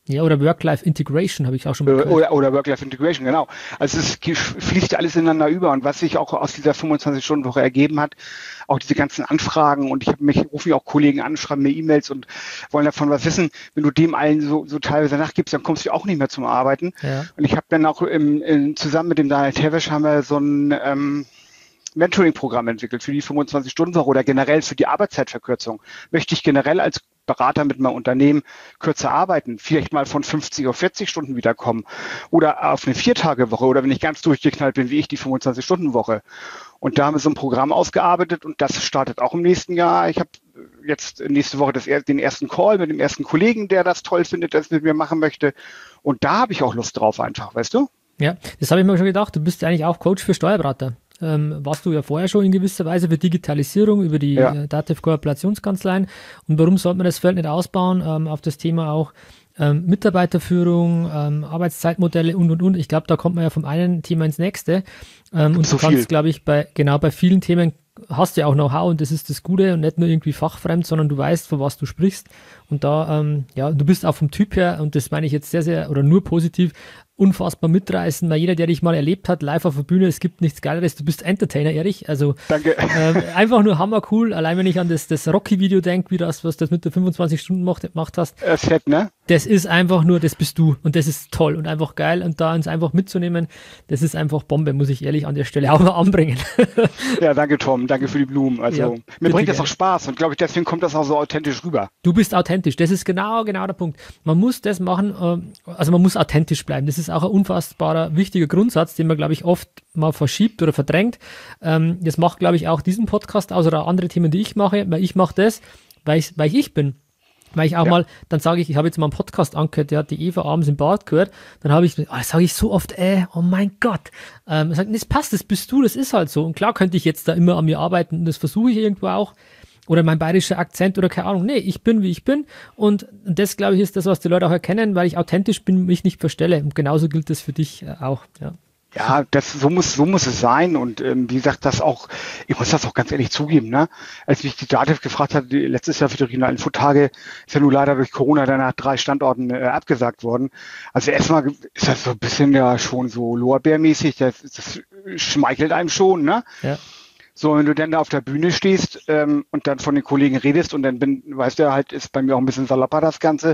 Speaker 2: Ja, oder Work-Life-Integration habe ich auch schon mal gehört.
Speaker 3: Oder Work-Life-Integration, genau. Also es fließt ja alles ineinander über und was sich auch aus dieser 25-Stunden-Woche ergeben hat, auch diese ganzen Anfragen und rufen mich auch Kollegen an, schreiben mir E-Mails und wollen davon was wissen. Wenn du dem allen so teilweise nachgibst, dann kommst du auch nicht mehr zum Arbeiten.
Speaker 2: Ja.
Speaker 3: Und ich habe dann auch zusammen mit dem Daniel Terwisch haben wir so ein Mentoring-Programm entwickelt für die 25-Stunden-Woche oder generell für die Arbeitszeitverkürzung. Möchte ich generell als Berater mit meinem Unternehmen kürzer arbeiten, vielleicht mal von 50 auf 40 Stunden wiederkommen oder auf eine 4-Tage-Woche oder wenn ich ganz durchgeknallt bin, wie ich, die 25-Stunden-Woche. Und da haben wir so ein Programm ausgearbeitet und das startet auch im nächsten Jahr. Ich habe jetzt nächste Woche den ersten Call mit dem ersten Kollegen, der das toll findet, das mit mir machen möchte. Und da habe ich auch Lust drauf einfach, weißt du?
Speaker 2: Ja, das habe ich mir schon gedacht. Du bist ja eigentlich auch Coach für Steuerberater. Warst du ja vorher schon in gewisser Weise für Digitalisierung über die Dativ-Kooperationskanzleien. Und warum sollte man das Feld nicht ausbauen auf das Thema auch Mitarbeiterführung, Arbeitszeitmodelle und. Ich glaube, da kommt man ja vom einen Thema ins nächste. Und so du kannst, glaube ich, bei vielen Themen hast du ja auch Know-how und das ist das Gute und nicht nur irgendwie fachfremd, sondern du weißt, von was du sprichst. Und da, du bist auch vom Typ her, und das meine ich jetzt sehr, sehr oder nur positiv, unfassbar mitreißen, weil jeder, der dich mal erlebt hat, live auf der Bühne, es gibt nichts Geileres, du bist Entertainer, Erich, also
Speaker 3: danke.
Speaker 2: Einfach nur hammercool, allein wenn ich an das Rocky-Video denke, was das mit der 25 Stunden gemacht hast.
Speaker 3: Fett, ne?
Speaker 2: Das ist einfach nur, das bist du und das ist toll und einfach geil und da uns einfach mitzunehmen, das ist einfach Bombe, muss ich ehrlich an der Stelle auch mal anbringen.
Speaker 3: Ja, danke Tom, danke für die Blumen, also
Speaker 2: ja,
Speaker 3: mir bringt das auch Spaß und glaube ich, deswegen kommt das auch so authentisch rüber.
Speaker 2: Du bist authentisch, das ist genau der Punkt. Man muss das machen, also man muss authentisch bleiben, das ist auch ein unfassbarer, wichtiger Grundsatz, den man, glaube ich, oft mal verschiebt oder verdrängt. Das macht, glaube ich, auch diesen Podcast aus oder andere Themen, die ich mache, weil ich mache das, weil ich bin. Weil ich auch mal, dann sage ich habe jetzt mal einen Podcast angehört, der hat die Eva abends im Bad gehört, dann habe ich, sage ich so oft, oh mein Gott, sagt, das passt, das bist du, das ist halt so. Und klar könnte ich jetzt da immer an mir arbeiten und das versuche ich irgendwo auch, oder mein bayerischer Akzent oder keine Ahnung. Nee, ich bin, wie ich bin. Und das, glaube ich, ist das, was die Leute auch erkennen, weil ich authentisch bin, mich nicht verstelle. Und genauso gilt das für dich auch, ja.
Speaker 3: Ja, so muss es sein und wie gesagt, ich muss das auch ganz ehrlich zugeben, ne? Als mich die Dativ gefragt hat, letztes Jahr für die regionalen Infotage, ist ja nun leider durch Corona dann nach 3 Standorten abgesagt worden. Also erstmal ist das so ein bisschen ja schon so lorbeermäßig, das schmeichelt einem schon, ne? Ja. So, wenn du dann da auf der Bühne stehst und dann von den Kollegen redest und dann weißt du ja halt, ist bei mir auch ein bisschen salopper das Ganze.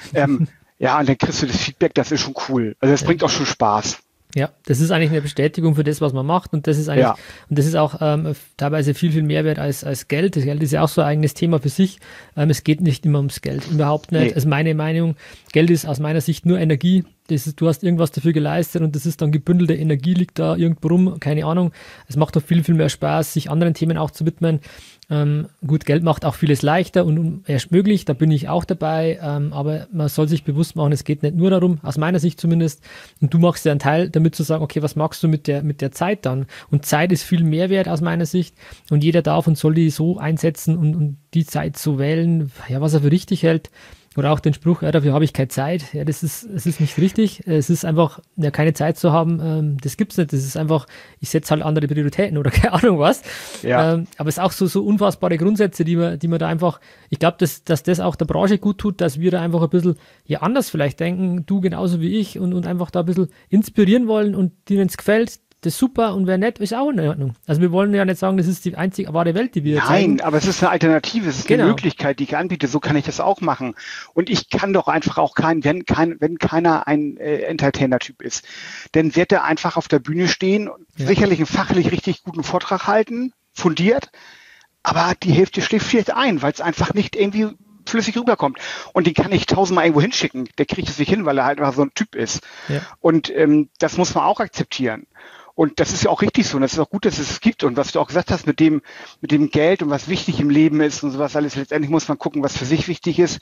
Speaker 3: Ja, und dann kriegst du das Feedback, das ist schon cool. Also das bringt auch schon Spaß.
Speaker 2: Ja, das ist eigentlich eine Bestätigung für das, was man macht und das ist eigentlich, und das ist auch teilweise viel, viel mehr wert als Geld. Das Geld ist ja auch so ein eigenes Thema für sich. Es geht nicht immer ums Geld, überhaupt nicht. Nee. Also meine Meinung, Geld ist aus meiner Sicht nur Energie. Du hast irgendwas dafür geleistet und das ist dann gebündelte Energie, liegt da irgendwo rum, keine Ahnung. Es macht doch viel, viel mehr Spaß, sich anderen Themen auch zu widmen. Gut, Geld macht auch vieles leichter und erst möglich, da bin ich auch dabei, aber man soll sich bewusst machen, es geht nicht nur darum, aus meiner Sicht zumindest, und du machst ja einen Teil damit zu sagen, okay, was machst du mit der Zeit dann? Und Zeit ist viel mehr wert aus meiner Sicht und jeder darf und soll die so einsetzen und die Zeit so wählen, ja, was er für richtig hält. Oder auch den Spruch, ja, dafür habe ich keine Zeit. Ja, es ist nicht richtig. Es ist einfach, ja, keine Zeit zu haben, das gibt's nicht. Das ist einfach, ich setze halt andere Prioritäten oder keine Ahnung was. Ja. Aber es ist auch so unfassbare Grundsätze, die man da einfach, ich glaube, dass das auch der Branche gut tut, dass wir da einfach ein bisschen anders vielleicht denken, du genauso wie ich und einfach da ein bisschen inspirieren wollen und denen es gefällt. Das ist super und wer nett, ist auch in Ordnung. Also wir wollen ja nicht sagen, das ist die einzige wahre Welt, die wir zeigen.
Speaker 3: Nein, aber es ist eine Alternative, es ist eine Möglichkeit, die ich anbiete, so kann ich das auch machen. Und ich kann doch einfach auch wenn keiner ein Entertainer-Typ ist, dann wird er einfach auf der Bühne stehen und sicherlich einen fachlich richtig guten Vortrag halten, fundiert, aber die Hälfte schläft vielleicht ein, weil es einfach nicht irgendwie flüssig rüberkommt. Und den kann ich 1000-mal irgendwo hinschicken. Der kriegt es nicht hin, weil er halt einfach so ein Typ ist. Ja. Und das muss man auch akzeptieren. Und das ist ja auch richtig so. Und das ist auch gut, dass es gibt. Und was du auch gesagt hast mit dem Geld und was wichtig im Leben ist und sowas alles. Letztendlich muss man gucken, was für sich wichtig ist.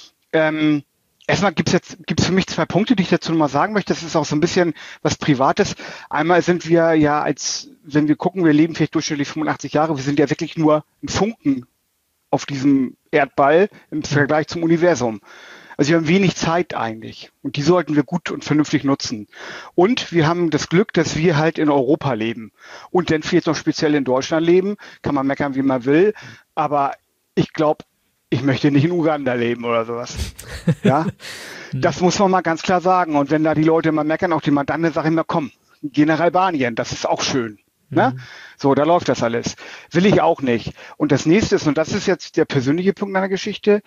Speaker 3: Erstmal gibt's für mich 2 Punkte, die ich dazu nochmal sagen möchte. Das ist auch so ein bisschen was Privates. Einmal sind wir ja wenn wir gucken, wir leben vielleicht durchschnittlich 85 Jahre. Wir sind ja wirklich nur ein Funken auf diesem Erdball im Vergleich zum Universum. Also wir haben wenig Zeit eigentlich und die sollten wir gut und vernünftig nutzen. Und wir haben das Glück, dass wir halt in Europa leben und dann vielleicht noch speziell in Deutschland leben. Kann man meckern, wie man will, aber ich glaube, ich möchte nicht in Uganda leben oder sowas. Ja, das muss man mal ganz klar sagen. Und wenn da die Leute immer meckern, auch die Mandanten, sage ich immer, komm, geh nach Albanien, das ist auch schön. Ne? So, da läuft das alles. Will ich auch nicht. Und das nächste ist, und das ist jetzt der persönliche Punkt meiner Geschichte,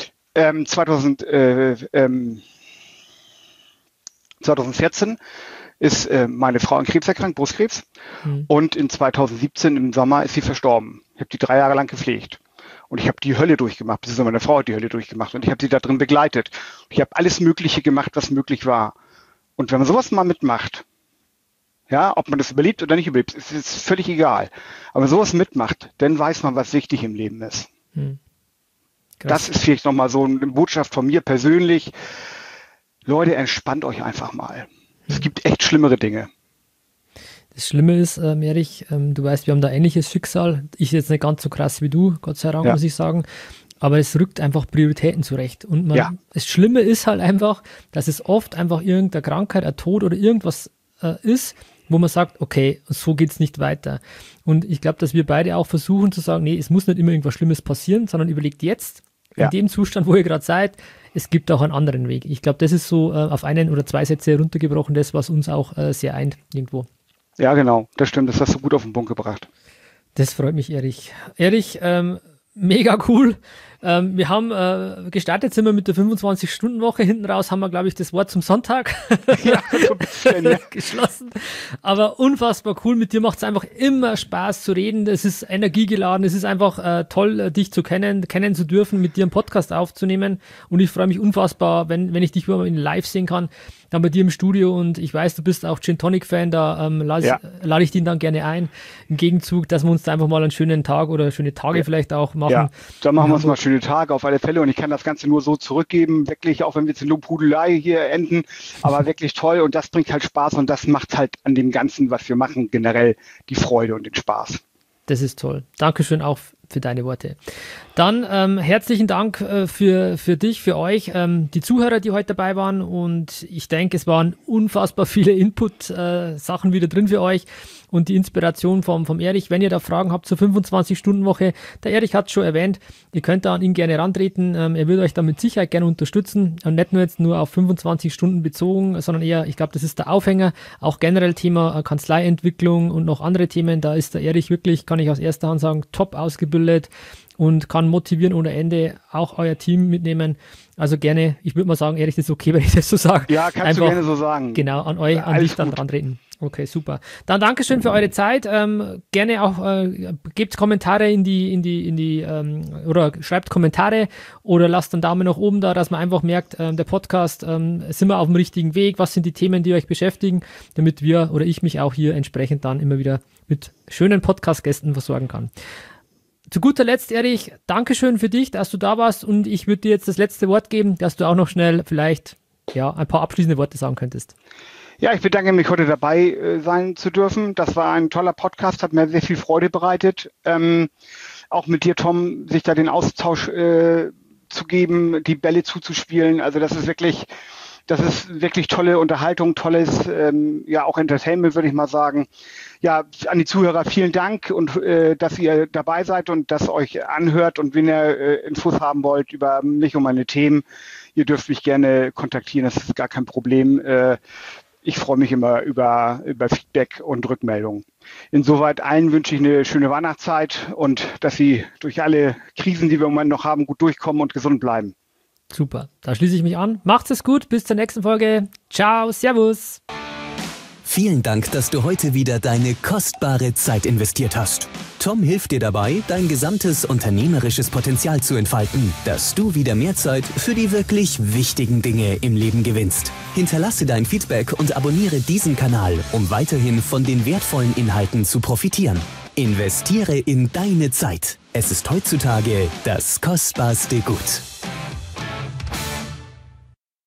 Speaker 3: 2014 ist meine Frau an Krebs erkrankt, Brustkrebs. Und in 2017 im Sommer ist sie verstorben. Ich habe die 3 Jahre lang gepflegt. Und ich habe die Hölle durchgemacht, beziehungsweise meine Frau hat die Hölle durchgemacht. Und ich habe sie da drin begleitet. Ich habe alles Mögliche gemacht, was möglich war. Und wenn man sowas mal mitmacht, ja, ob man das überlebt oder nicht überlebt, ist völlig egal. Aber wenn man sowas mitmacht, dann weiß man, was wichtig im Leben ist. Das ist vielleicht nochmal so eine Botschaft von mir persönlich. Leute, entspannt euch einfach mal. Es gibt echt schlimmere Dinge.
Speaker 2: Das Schlimme ist, Erich, du weißt, wir haben da ähnliches Schicksal. Ich jetzt nicht ganz so krass wie du, Gott sei Dank, muss ich sagen. Aber es rückt einfach Prioritäten zurecht. Und das Schlimme ist halt einfach, dass es oft einfach irgendeine Krankheit, ein Tod oder irgendwas ist, wo man sagt, okay, so geht es nicht weiter. Und ich glaube, dass wir beide auch versuchen zu sagen, nee, es muss nicht immer irgendwas Schlimmes passieren, sondern überlegt jetzt, in dem Zustand, wo ihr gerade seid, es gibt auch einen anderen Weg. Ich glaube, das ist so auf 1 oder 2 Sätze runtergebrochen, das, was uns auch sehr eint irgendwo.
Speaker 3: Ja, genau, das stimmt, das hast du gut auf den Punkt gebracht.
Speaker 2: Das freut mich, Erich. Erich, mega cool. Wir haben gestartet, sind wir mit der 25-Stunden-Woche. Hinten raus haben wir, glaube ich, das Wort zum Sonntag
Speaker 3: so ein bisschen,
Speaker 2: geschlossen. Aber unfassbar cool. Mit dir macht es einfach immer Spaß zu reden. Es ist energiegeladen. Es ist einfach toll, dich zu kennen zu dürfen, mit dir einen Podcast aufzunehmen. Und ich freue mich unfassbar, wenn ich dich mal in live sehen kann, dann bei dir im Studio. Und ich weiß, du bist auch Gin Tonic Fan. Da lade ich dich dann gerne ein. Im Gegenzug, dass wir uns da einfach mal einen schönen Tag oder schöne Tage vielleicht auch machen.
Speaker 3: Ja, da machen wir uns mal schöne Tage auf alle Fälle. Und ich kann das Ganze nur so zurückgeben. Wirklich, auch wenn wir jetzt in Lobhudelei hier enden. Aber wirklich toll. Und das bringt halt Spaß. Und das macht halt an dem Ganzen, was wir machen, generell die Freude und den Spaß.
Speaker 2: Das ist toll. Dankeschön auch für deine Worte. Dann herzlichen Dank für dich, für euch, die Zuhörer, die heute dabei waren. Und ich denke, es waren unfassbar viele Input-Sachen wieder drin für euch und die Inspiration vom Erich. Wenn ihr da Fragen habt zur 25-Stunden-Woche, der Erich hat es schon erwähnt, ihr könnt da an ihn gerne rantreten. Er würde euch da mit Sicherheit gerne unterstützen. Und nicht nur jetzt nur auf 25 Stunden bezogen, sondern eher, ich glaube, das ist der Aufhänger. Auch generell Thema Kanzleientwicklung und noch andere Themen. Da ist der Erich wirklich, kann ich aus erster Hand sagen, top ausgebildet und kann motivieren ohne Ende, auch euer Team mitnehmen. Also gerne, ich würde mal sagen, Erich, das ist okay, wenn ich das so sage.
Speaker 3: Ja, kannst du gerne so sagen.
Speaker 2: Genau, an dich dann dran treten. Okay, super. Dann Dankeschön für eure Zeit. Gerne auch, gebt Kommentare oder schreibt Kommentare oder lasst einen Daumen nach oben da, dass man einfach merkt, der Podcast, sind wir auf dem richtigen Weg? Was sind die Themen, die euch beschäftigen, damit wir oder ich mich auch hier entsprechend dann immer wieder mit schönen Podcast-Gästen versorgen kann. Zu guter Letzt, Erich, Dankeschön für dich, dass du da warst und ich würde dir jetzt das letzte Wort geben, dass du auch noch schnell vielleicht ein paar abschließende Worte sagen könntest.
Speaker 3: Ja, ich bedanke mich, heute dabei sein zu dürfen. Das war ein toller Podcast, hat mir sehr viel Freude bereitet. Auch mit dir, Tom, sich da den Austausch zu geben, die Bälle zuzuspielen. Also das ist wirklich tolle Unterhaltung, tolles, auch Entertainment, würde ich mal sagen. Ja, an die Zuhörer vielen Dank und dass ihr dabei seid und das euch anhört. Und wenn ihr Infos haben wollt über mich und meine Themen, ihr dürft mich gerne kontaktieren, das ist gar kein Problem. Ich freue mich immer über Feedback und Rückmeldungen. Insoweit allen wünsche ich eine schöne Weihnachtszeit und dass sie durch alle Krisen, die wir im Moment noch haben, gut durchkommen und gesund bleiben.
Speaker 2: Super, da schließe ich mich an. Macht's es gut, bis zur nächsten Folge. Ciao, servus.
Speaker 1: Vielen Dank, dass du heute wieder deine kostbare Zeit investiert hast. Tom hilft dir dabei, dein gesamtes unternehmerisches Potenzial zu entfalten, dass du wieder mehr Zeit für die wirklich wichtigen Dinge im Leben gewinnst. Hinterlasse dein Feedback und abonniere diesen Kanal, um weiterhin von den wertvollen Inhalten zu profitieren. Investiere in deine Zeit. Es ist heutzutage das kostbarste Gut.